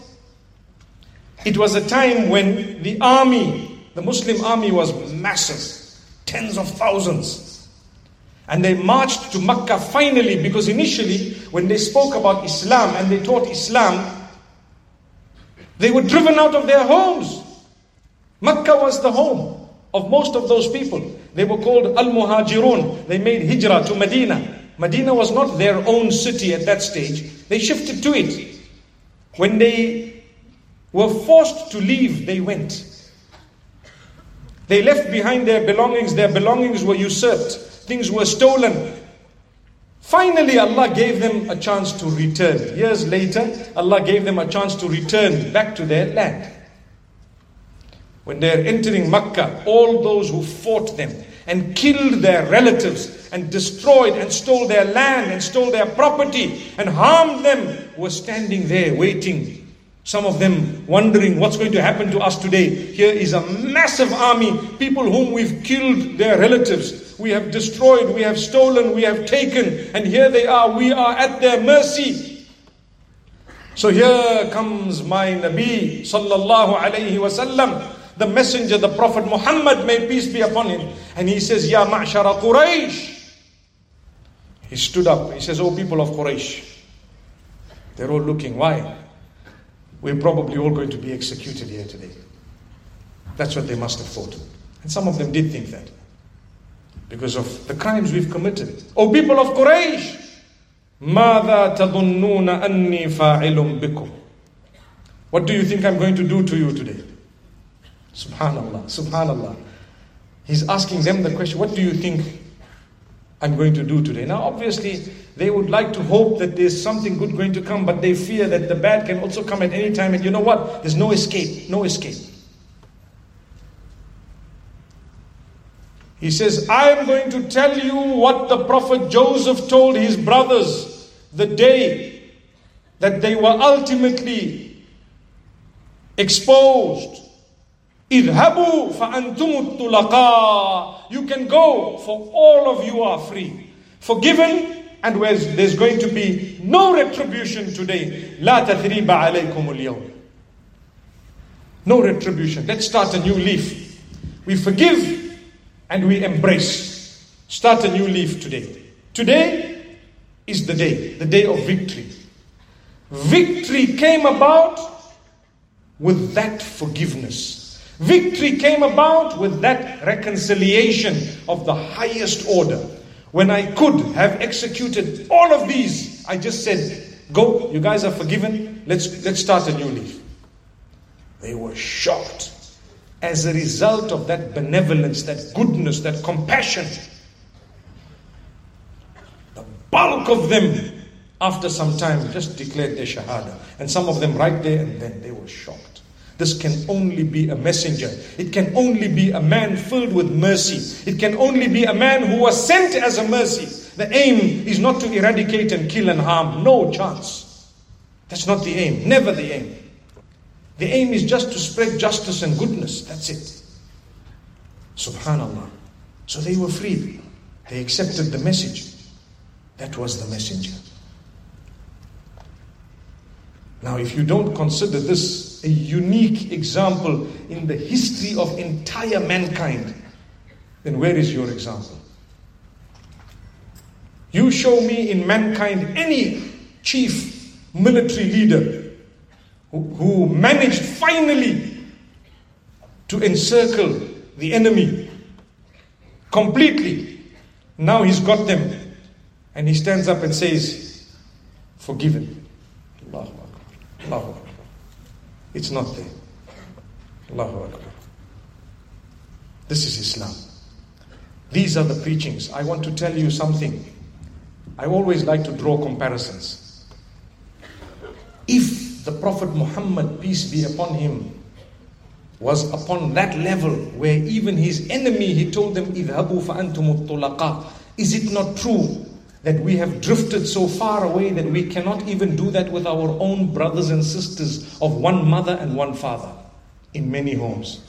It was a time when the army, the Muslim army was massive, tens of thousands. And they marched to Mecca finally, because initially when they spoke about Islam and they taught Islam, they were driven out of their homes. Mecca was the home of most of those people. They were called Al-Muhajirun. They made hijrah to Medina. Medina was not their own city at that stage. They shifted to it. When they were forced to leave, they went. They left behind their belongings. Their belongings were usurped. Things were stolen. Finally, Allah gave them a chance to return. Years later, Allah gave them a chance to return back to their land. When they're entering Mecca, all those who fought them and killed their relatives and destroyed and stole their land and stole their property and harmed them were standing there waiting. Some of them wondering what's going to happen to us today. Here is a massive army, people whom we've killed their relatives. We have destroyed, we have stolen, we have taken, and here they are, we are at their mercy. So here comes my Nabi Sallallahu Alaihi Wasallam, the messenger, the Prophet Muhammad, may peace be upon him. And he says, Ya ma'shara Quraysh. He stood up, he says, oh people of Quraysh. They're all looking, why? We're probably all going to be executed here today. That's what they must have thought. And some of them did think that, because of the crimes we've committed. O people of Quraysh, ماذا تظنون أني فاعل بكم? What do you think I'm going to do to you today? Subhanallah, Subhanallah. He's asking them the question, what do you think I'm going to do today. Now obviously they would like to hope that there's something good going to come, but they fear that the bad can also come at any time, and you know what? There's no escape, no escape. He says, I'm going to tell you what the Prophet Joseph told his brothers the day that they were ultimately exposed. اذهبوا فأنتم الطلقاء. You can go, for all of you are free, forgiven, and there's going to be no retribution today. لا تثريب عليكم اليوم. No retribution. Let's start a new leaf. We forgive and we embrace. Start a new leaf today. Today is the day of victory. Victory came about with that forgiveness. Victory came about with that reconciliation of the highest order. When I could have executed all of these, I just said, go, you guys are forgiven, let's start a new leaf. They were shocked as a result of that benevolence, that goodness, that compassion. The bulk of them, after some time, just declared their shahada. And some of them right there and then, they were shocked. This can only be a messenger. It can only be a man filled with mercy. It can only be a man who was sent as a mercy. The aim is not to eradicate and kill and harm. No chance. That's not the aim. Never the aim. The aim is just to spread justice and goodness. That's it. Subhanallah. So they were free. They accepted the message. That was the messenger. Now, if you don't consider this a unique example in the history of entire mankind, then where is your example? You show me in mankind any chief military leader who managed finally to encircle the enemy completely. Now he's got them. And he stands up and says, forgiven. Allahu Akbar. Allahu Akbar. It's not there. Allahu Akbar. This is Islam. These are the preachings. I want to tell you something. I always like to draw comparisons. If the Prophet Muhammad, peace be upon him, was upon that level where even his enemy, he told them, اذهبوا فأنتم الطلقاء. Is it not true that we have drifted so far away that we cannot even do that with our own brothers and sisters of one mother and one father in many homes?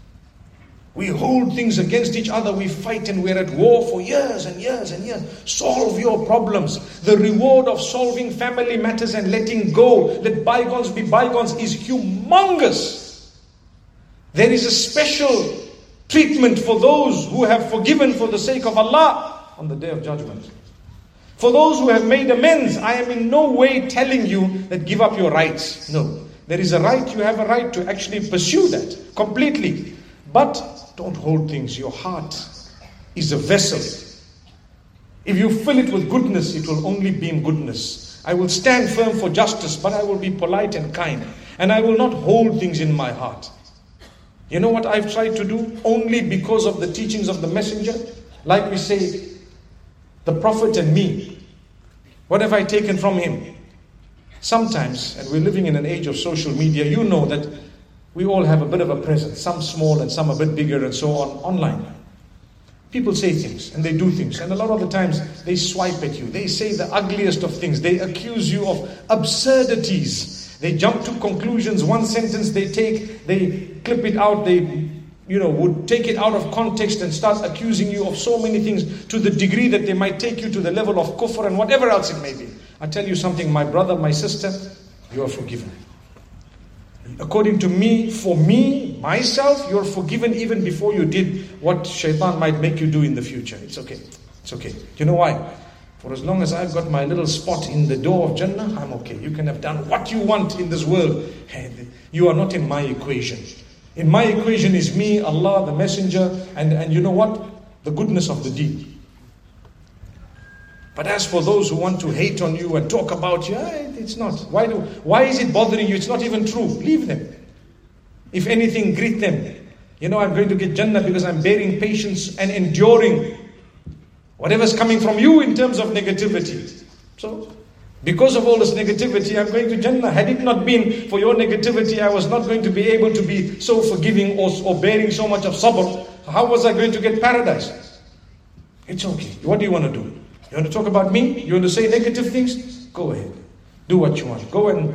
We hold things against each other, we fight, and we're at war for years and years and years. Solve your problems. The reward of solving family matters and letting go, let bygones be bygones, is humongous. There is a special treatment for those who have forgiven for the sake of Allah on the Day of Judgment. For those who have made amends, I am in no way telling you that give up your rights. No. There is a right, you have a right to actually pursue that completely. But don't hold things. Your heart is a vessel. If you fill it with goodness, it will only beam goodness. I will stand firm for justice, but I will be polite and kind. And I will not hold things in my heart. You know what I've tried to do? Only because of the teachings of the messenger. Like we say, the Prophet and me. What have I taken from him? Sometimes, and we're living in an age of social media, you know that we all have a bit of a presence, some small and some a bit bigger and so on, online. People say things and they do things, and a lot of the times they swipe at you. They say the ugliest of things. They accuse you of absurdities. They jump to conclusions. One sentence they take, they clip it out, they would take it out of context and start accusing you of so many things to the degree that they might take you to the level of kufr and whatever else it may be. I tell you something, my brother, my sister, you are forgiven. According to me, for me, myself, you're forgiven even before you did what shaitan might make you do in the future. It's okay. It's okay. You know why? For as long as I've got my little spot in the door of Jannah, I'm okay. You can have done what you want in this world. You are not in my equation. In my equation is me, Allah, the messenger, and you know what? The goodness of the deen. But as for those who want to hate on you and talk about you, it's not. Why is it bothering you? It's not even true. Leave them. If anything, greet them. I'm going to get Jannah because I'm bearing patience and enduring. Whatever's coming from you in terms of negativity. So, because of all this negativity, I'm going to Jannah. Had it not been for your negativity, I was not going to be able to be so forgiving or bearing so much of sabr. How was I going to get paradise? It's okay. What do you want to do? You want to talk about me? You want to say negative things? Go ahead. Do what you want. Go and,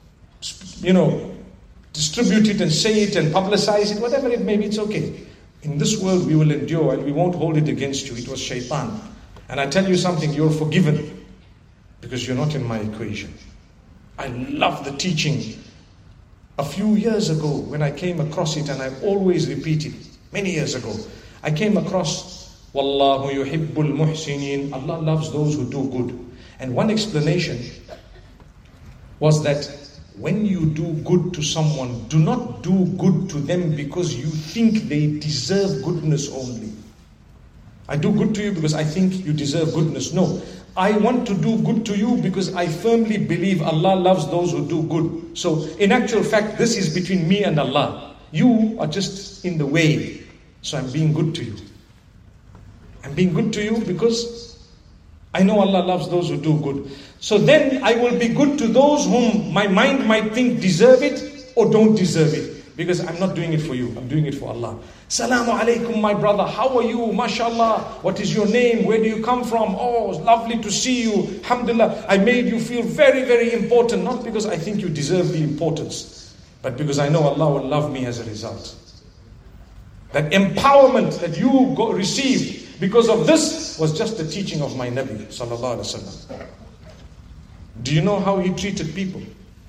distribute it and say it and publicize it. Whatever it may be, it's okay. In this world we will endure and we won't hold it against you. It was shaitan. And I tell you something, you're forgiven because you're not in my equation. I love the teaching. A few years ago when I came across it, and I always repeat it, many years ago, I came across, Wallahu yuhibbul muhsinin, Allah loves those who do good. And one explanation was that when you do good to someone, do not do good to them because you think they deserve goodness only. I do good to you because I think you deserve goodness. No, I want to do good to you because I firmly believe Allah loves those who do good. So in actual fact, this is between me and Allah. You are just in the way. So I'm being good to you. I'm being good to you because I know Allah loves those who do good. So then I will be good to those whom my mind might think deserve it or don't deserve it. Because I'm not doing it for you, I'm doing it for Allah. Salamu alaikum, my brother, how are you? MashaAllah, what is your name? Where do you come from? Oh, it's lovely to see you. Alhamdulillah, I made you feel very, very important. Not because I think you deserve the importance, but because I know Allah will love me as a result. That empowerment that you received because of this was just the teaching of my Nabi sallallahu alaihi wasallam. Do you know how he treated people?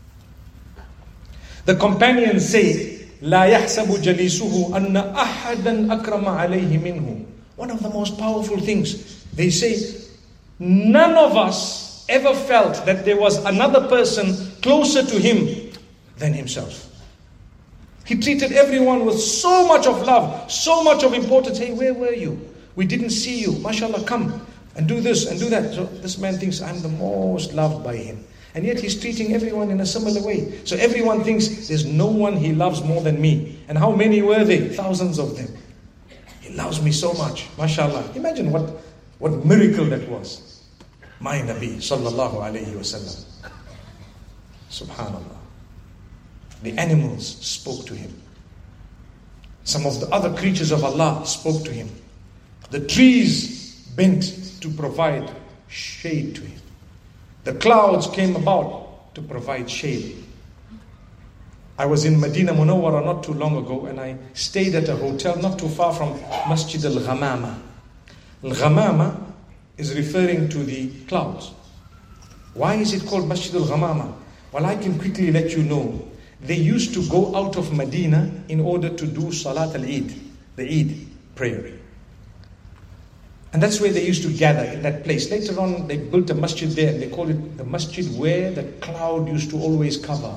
The companions say, لا يحسب جليسه أن أحدا أكرم عليه منه. One of the most powerful things, they say, none of us ever felt that there was another person closer to him than himself. He treated everyone with so much of love, so much of importance. Hey, where were you? We didn't see you. MashaAllah, come and do this and do that. So this man thinks I'm the most loved by him. And yet he's treating everyone in a similar way. So everyone thinks there's no one he loves more than me. And how many were they? Thousands of them. He loves me so much. MashaAllah. Imagine what miracle that was. My Nabi sallallahu alayhi wasallam. Subhanallah. The animals spoke to him. Some of the other creatures of Allah spoke to him. The trees bent to provide shade to him. The clouds came about to provide shade. I was in Medina Munawwara not too long ago, and I stayed at a hotel not too far from Masjid al-Ghamama. Al-Ghamama is referring to the clouds. Why is it called Masjid al-Ghamama? Well, I can quickly let you know. They used to go out of Medina in order to do Salat al-Eid, the Eid prayer. And that's where they used to gather, in that place. Later on, they built a masjid there. They call it the masjid where the cloud used to always cover.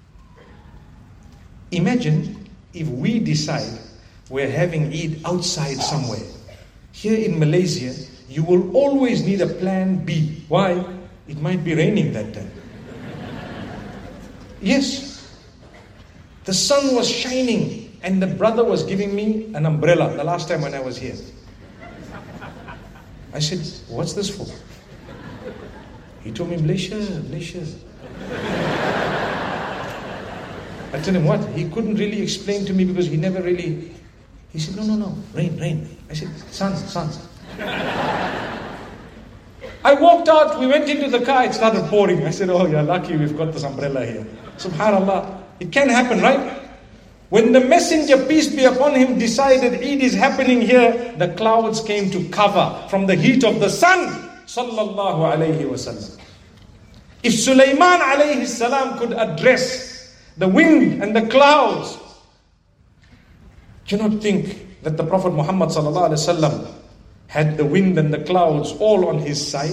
Imagine if we decide we're having Eid outside somewhere. Here in Malaysia, you will always need a plan B. Why? It might be raining that day. Yes. The sun was shining and the brother was giving me an umbrella the last time when I was here. I said, what's this for? He told me, Malaysia. I told him, what? He couldn't really explain to me because he never really... He said, no, rain. I said, sun. I walked out, we went into the car, it started pouring. I said, oh, you're lucky we've got this umbrella here. Subhanallah. It can happen, right? When the messenger, peace be upon him, decided Eid is happening here, the clouds came to cover from the heat of the sun. Sallallahu alayhi wasallam. If Sulaiman alayhi salam could address the wind and the clouds, do you not think that the Prophet Muhammad sallallahu alayhi wasallam had the wind and the clouds all on his side?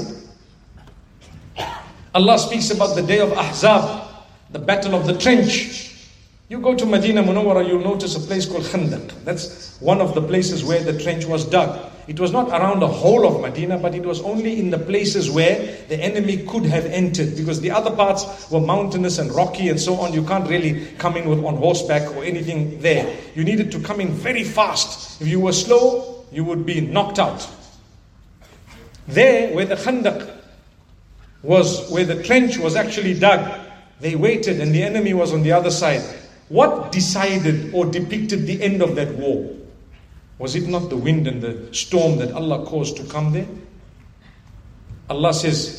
Allah speaks about the day of Ahzab, the battle of the trench. You go to Medina Munawwara, you'll notice a place called Khandaq. That's one of the places where the trench was dug. It was not around the whole of Medina, but it was only in the places where the enemy could have entered. Because the other parts were mountainous and rocky and so on. You can't really come in on horseback or anything there. You needed to come in very fast. If you were slow, you would be knocked out. There, where the Khandaq was, where the trench was actually dug, they waited and the enemy was on the other side. What decided or depicted the end of that war? Was it not the wind and the storm that Allah caused to come there? Allah says,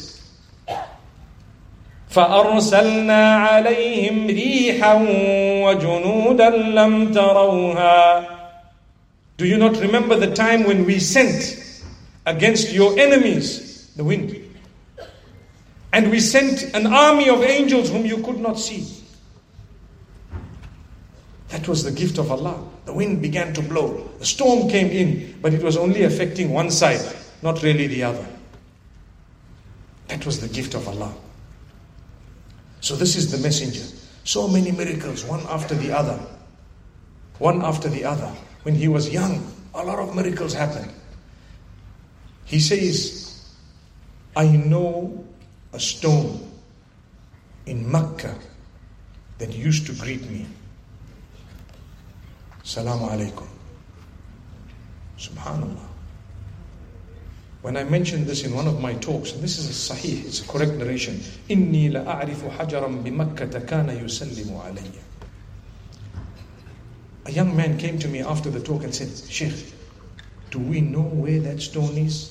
فَأَرْسَلْنَا عَلَيْهِمْ رِيحًا وَجُنُودًا لَمْ تَرَوْهَا. Do you not remember the time when we sent against your enemies the wind? And we sent an army of angels whom you could not see. That was the gift of Allah. The wind began to blow. The storm came in, but it was only affecting one side, not really the other. That was the gift of Allah. So this is the messenger. So many miracles, one after the other. One after the other. When he was young, a lot of miracles happened. He says, I know a stone in Mecca that used to greet me. Salaamu Alaikum. Subhanallah. When I mentioned this in one of my talks, and this is a sahih, it's a correct narration, إِنِّي لَأَعْرِفُ حَجَرًا بِمَكَّةَ كَانَ يُسَلِّمُ عَلَيَّ. A young man came to me after the talk and said, Sheikh, do we know where that stone is?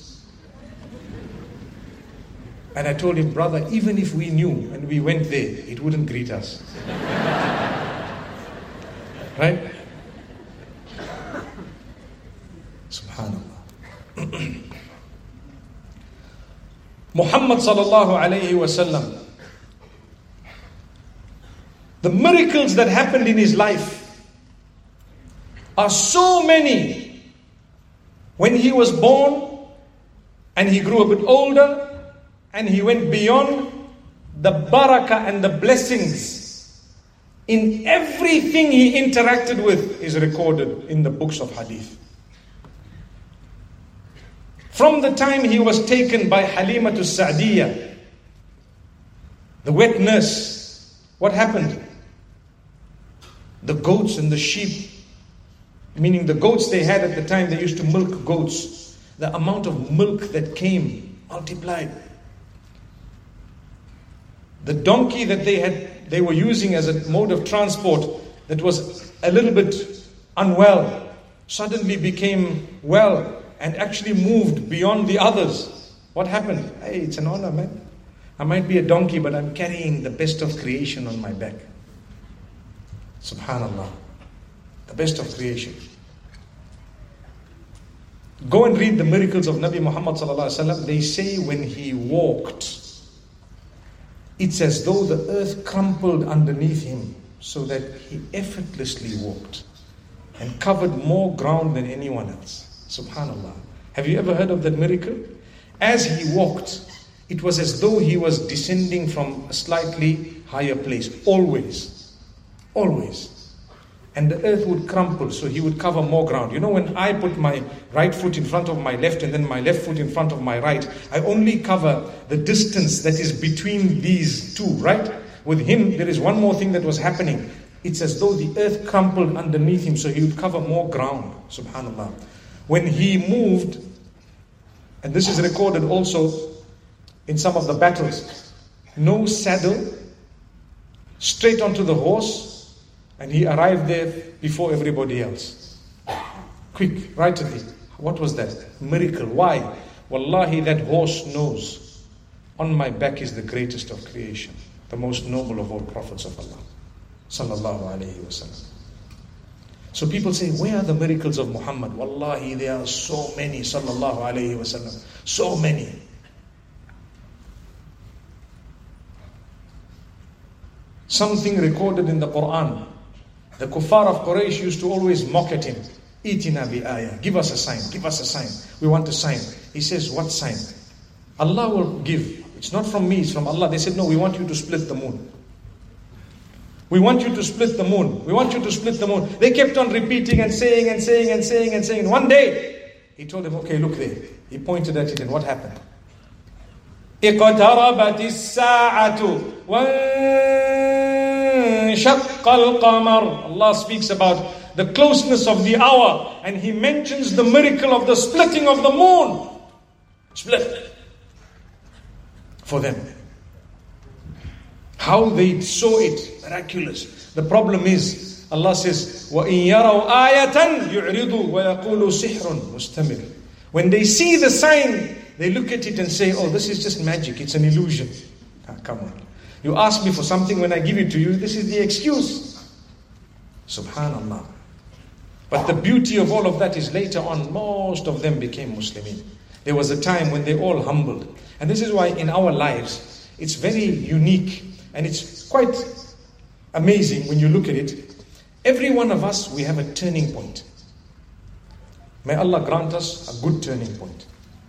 And I told him, brother, even if we knew and we went there, it wouldn't greet us. Right? Subhanallah. Muhammad sallallahu alayhi wasallam, the miracles that happened in his life are so many. When he was born and he grew a bit older and he went beyond, the barakah and the blessings in everything he interacted with is recorded in the books of hadith. From the time he was taken by Halimatu Sa'diyah, the wet nurse, what happened? The goats and the sheep, meaning the goats they had at the time, they used to milk goats. The amount of milk that came multiplied. The donkey that they were using as a mode of transport that was a little bit unwell, suddenly became well and actually moved beyond the others. What happened? Hey, it's an honor, man. I might be a donkey, but I'm carrying the best of creation on my back. Subhanallah. The best of creation. Go and read the miracles of Nabi Muhammad sallallahu alaihi wasallam. They say when he walked, it's as though the earth crumpled underneath him so that he effortlessly walked and covered more ground than anyone else. Subhanallah. Have you ever heard of that miracle? As he walked, it was as though he was descending from a slightly higher place. Always. Always. And the earth would crumple, so he would cover more ground. You know, when I put my right foot in front of my left and then my left foot in front of my right, I only cover the distance that is between these two, right? With him, there is one more thing that was happening. It's as though the earth crumpled underneath him, so he would cover more ground. Subhanallah. When he moved, and this is recorded also in some of the battles, no saddle, straight onto the horse, and he arrived there before everybody else. Quick, right away. What was that? Miracle. Why? Wallahi, that horse knows on my back is the greatest of creation, the most noble of all prophets of Allah. Sallallahu alayhi wa sallam. So people say, where are the miracles of Muhammad? Wallahi, there are so many, sallallahu alayhi wa sallam. So many. Something recorded in the Quran. The kuffar of Quraysh used to always mock at him. Itina bi ayah. Give us a sign. Give us a sign. We want a sign. He says, what sign? Allah will give. It's not from me, it's from Allah. They said, no, we want you to split the moon. We want you to split the moon. We want you to split the moon. They kept on repeating and saying and saying and saying and saying. One day, he told them, okay, look there. He pointed at it and what happened? اقتربت الساعة وانشق القمر. Allah speaks about the closeness of the hour and He mentions the miracle of the splitting of the moon. Split. For them. How they saw it, miraculous. The problem is, Allah says, وَإِن يَرَوْا آيَةً يُعْرِضُوا وَيَقُولُوا سِحْرٌ مُسْتَمِرٌ. When they see the sign, they look at it and say, oh, this is just magic, it's an illusion. Come on. You ask me for something, when I give it to you, this is the excuse. Subhanallah. But the beauty of all of that is later on, most of them became Muslimin. There was a time when they all humbled. And this is why in our lives, it's very unique and it's quite amazing when you look at it. Every one of us, we have a turning point. May Allah grant us a good turning point.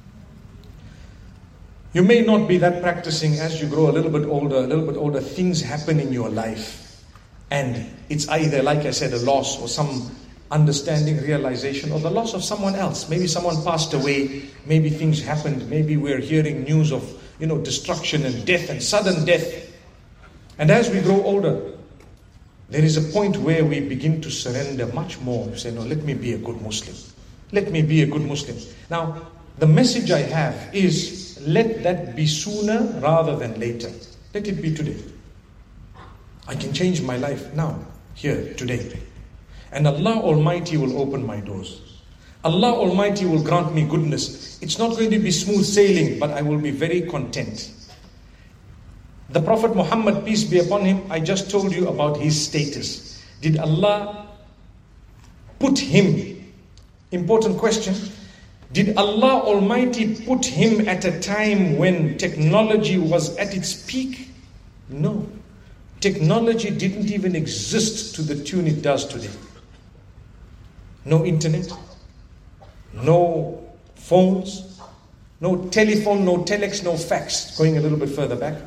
You may not be that practicing. As you grow a little bit older, things happen in your life. And it's either, like I said, a loss or some understanding, realization, or the loss of someone else. Maybe someone passed away, maybe things happened, maybe we're hearing news of, destruction and death and sudden death. And as we grow older, there is a point where we begin to surrender much more. We say, no, let me be a good Muslim. Let me be a good Muslim. Now, the message I have is, let that be sooner rather than later. Let it be today. I can change my life now, here, today. And Allah Almighty will open my doors. Allah Almighty will grant me goodness. It's not going to be smooth sailing, but I will be very content. The Prophet Muhammad, peace be upon him, I just told you about his status. Did Allah put him? Important question. Did Allah Almighty put him at a time when technology was at its peak? No. Technology didn't even exist to the tune it does today. No internet, no phones, no telephone, no telex, no fax. Going a little bit further back.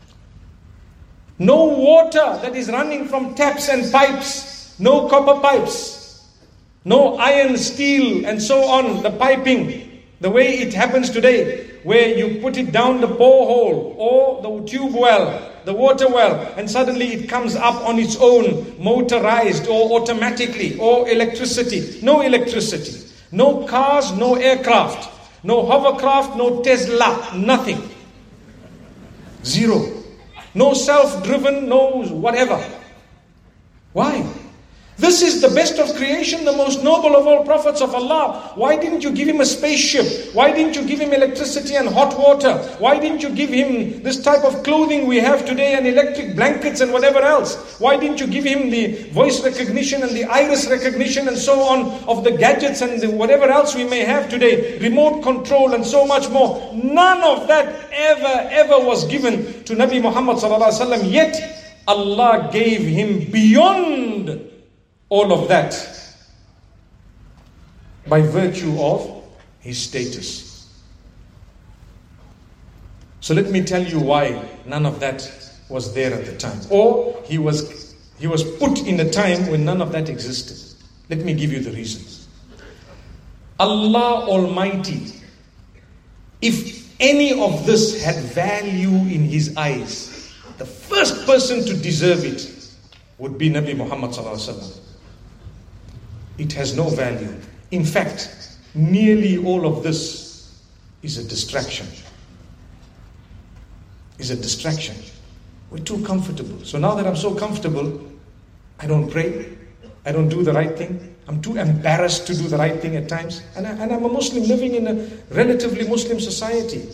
No water that is running from taps and pipes. No copper pipes. No iron, steel, and so on. The piping, the way it happens today, where you put it down the borehole or the tube well, the water well, and suddenly it comes up on its own, motorized or automatically, or electricity. No electricity. No cars, no aircraft. No hovercraft, no Tesla, nothing. Zero. No self-driven, no whatever. Why? This is the best of creation, the most noble of all prophets of Allah. Why didn't you give him a spaceship? Why didn't you give him electricity and hot water? Why didn't you give him this type of clothing we have today and electric blankets and whatever else? Why didn't you give him the voice recognition and the iris recognition and so on of the gadgets and the whatever else we may have today? Remote control and so much more. None of that ever was given to Nabi Muhammad sallallahu alaihi wasallam. Yet Allah gave him beyond all of that by virtue of his status. So let me tell you why none of that was there at the time. Or he was put in a time when none of that existed. Let me give you the reasons. Allah Almighty, if any of this had value in his eyes, the first person to deserve it would be Nabi Muhammad sallallahu alaihi wasallam. It has no value. In fact, nearly all of this is a distraction. Is a distraction. We're too comfortable. So now that I'm so comfortable, I don't pray. I don't do the right thing. I'm too embarrassed to do the right thing at times. And I'm a Muslim living in a relatively Muslim society.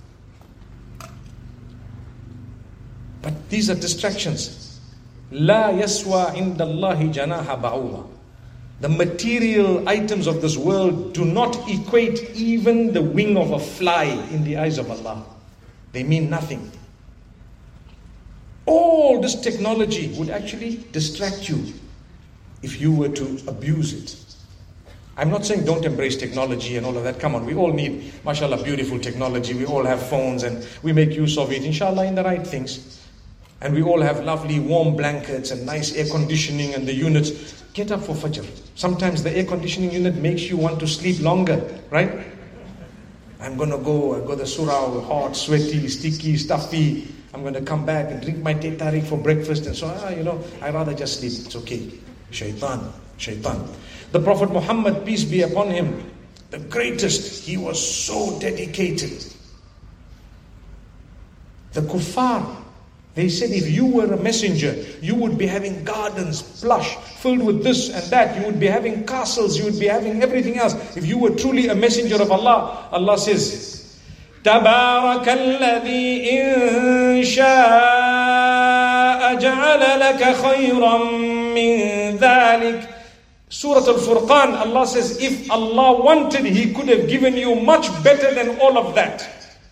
But these are distractions. La yaswa indallahi janaha ba'udah. The material items of this world do not equate even the wing of a fly in the eyes of Allah. They mean nothing. All this technology would actually distract you if you were to abuse it. I'm not saying don't embrace technology and all of that. Come on, we all need, mashallah, beautiful technology. We all have phones and we make use of it, inshallah, in the right things. And we all have lovely warm blankets and nice air conditioning and the units. Get up for Fajr. Sometimes the air conditioning unit makes you want to sleep longer, right? I'm going to go, I got the surah, hot, sweaty, sticky, stuffy. I'm going to come back and drink my teh tarik for breakfast and so on. I rather just sleep. It's okay. Shaitan. The Prophet Muhammad, peace be upon him, the greatest. He was so dedicated. The kuffar, they said if you were a messenger, you would be having gardens, plush, filled with this and that. You would be having castles, you would be having everything else. If you were truly a messenger of Allah, Allah says, تَبَارَكَ الَّذِي إِن شَاءَ جَعَلَ لَكَ خَيْرًا مِّن ذَلِكَ. Surah Al-Furqan, Allah says, if Allah wanted, He could have given you much better than all of that.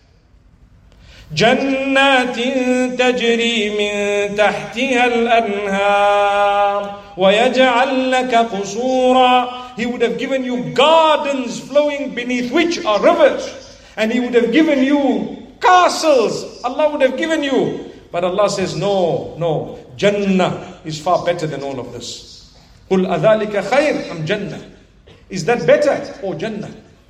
جنات تجري من تحتها الأنهار ويجعل لك قصورا. He would have given you gardens flowing beneath which are rivers, and He would have given you castles. Allah would have given you. But Allah says, no, Jannah is far better than all of this. قُلْ أَذَلِكَ خَيْرٌ أَمْ Jannah. Is that better or Jannah?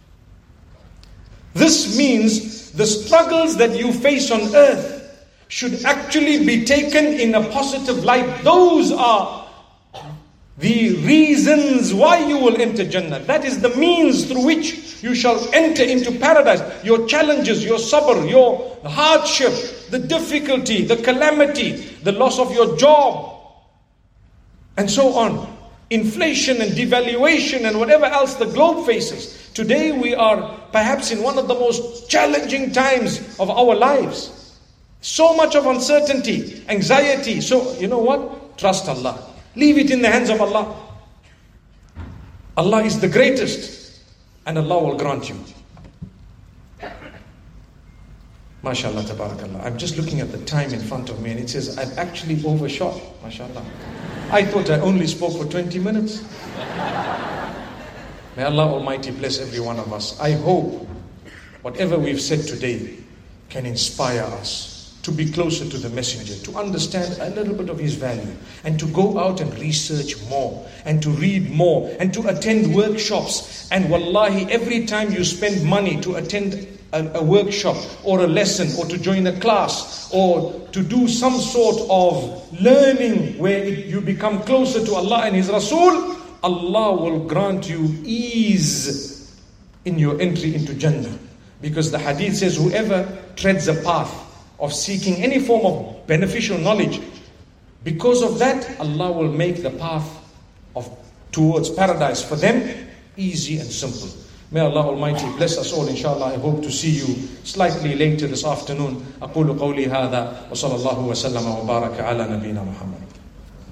This means the struggles that you face on earth should actually be taken in a positive light. Those are the reasons why you will enter Jannah. That is the means through which you shall enter into paradise. Your challenges, your sabr, your hardship, the difficulty, the calamity, the loss of your job, and so on. Inflation and devaluation and whatever else the globe faces. Today we are perhaps in one of the most challenging times of our lives. So much of uncertainty, anxiety. So, you know what? Trust Allah. Leave it in the hands of Allah. Allah is the greatest, and Allah will grant you. MashaAllah, tabarakallah. I'm just looking at the time in front of me, and it says I've actually overshot. MashaAllah. I thought I only spoke for 20 minutes. May Allah Almighty bless every one of us. I hope whatever we've said today can inspire us to be closer to the Messenger, to understand a little bit of his value, and to go out and research more, and to read more, and to attend workshops. And wallahi, every time you spend money to attend a workshop or a lesson or to join a class or to do some sort of learning where you become closer to Allah and His Rasul, Allah will grant you ease in your entry into Jannah. Because the hadith says, whoever treads a path of seeking any form of beneficial knowledge, because of that, Allah will make the path towards paradise for them easy and simple. May Allah Almighty bless us all, inshallah. I hope to see you slightly later this afternoon. أقول قولي هذا وصلى الله وسلم وبارك على نبينا محمد.